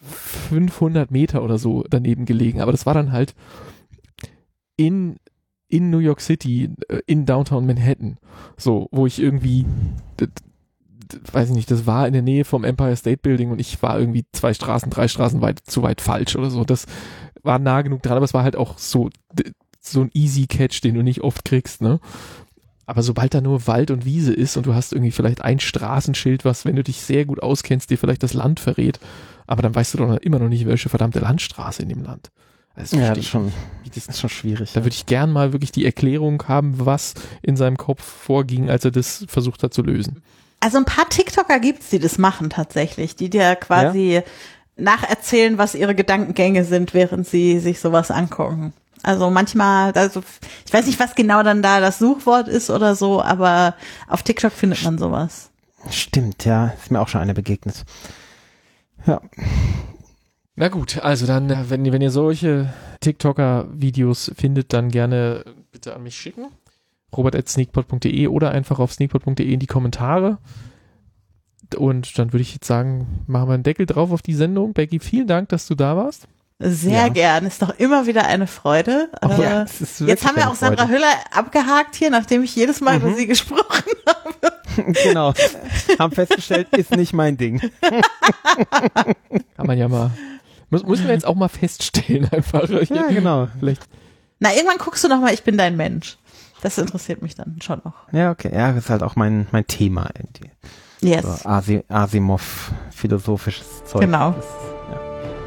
fünfhundert Meter oder so daneben gelegen. Aber das war dann halt in, in New York City, in Downtown Manhattan. So, wo ich irgendwie, d- d- weiß ich nicht, das war in der Nähe vom Empire State Building und ich war irgendwie zwei Straßen, drei Straßen weit, zu weit falsch oder so. Das war nah genug dran, aber es war halt auch so, d- so ein Easy Catch, den du nicht oft kriegst, ne? Aber sobald da nur Wald und Wiese ist und du hast irgendwie vielleicht ein Straßenschild, was, wenn du dich sehr gut auskennst, dir vielleicht das Land verrät, aber dann weißt du doch immer noch nicht, welche verdammte Landstraße in dem Land. Also Ja, verstehe das ist ich schon, nicht, wie das, das ist schon schwierig. da würde ich gern mal wirklich die Erklärung haben, was in seinem Kopf vorging, als er das versucht hat zu lösen. Also ein paar TikToker gibt's, die das machen tatsächlich, die dir quasi nacherzählen, was ihre Gedankengänge sind, während sie sich sowas angucken. Also manchmal, also ich weiß nicht, was genau dann da das Suchwort ist oder so, aber auf TikTok findet man sowas. Stimmt, ja, ist mir auch schon eine begegnet. Ja. Na gut, also dann, äh, wenn, wenn ihr solche TikToker-Videos findet, dann gerne bitte an mich schicken. robert at sneakpot punkt de oder einfach auf sneakpot punkt de in die Kommentare. Und dann würde ich jetzt sagen, machen wir einen Deckel drauf auf die Sendung. Becky, vielen Dank, dass du da warst. Sehr Ja. gern, ist doch immer wieder eine Freude. Oh, Äh, ja, es ist Jetzt wirklich haben wir eine auch Sandra Freude. Hüller abgehakt hier, nachdem ich jedes Mal Mhm. über sie gesprochen habe. Genau. Haben festgestellt, ist nicht mein Ding. Kann man ja mal, muss, müssen wir jetzt auch mal feststellen einfach. Ja, genau. Vielleicht. Na, irgendwann guckst du noch mal, ich bin dein Mensch. Das interessiert mich dann schon noch. Ja, okay. Ja, das ist halt auch mein, mein Thema irgendwie. Yes. So Asi- Asimov, philosophisches Zeug. Genau. Das, ja.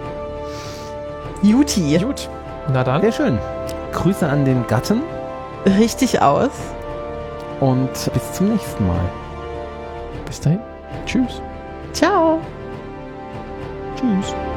Juti. Gut, na dann. Sehr schön. Grüße an den Gatten Richtig aus. und bis zum nächsten Mal. Bis dahin. Tschüss. Ciao. Tschüss.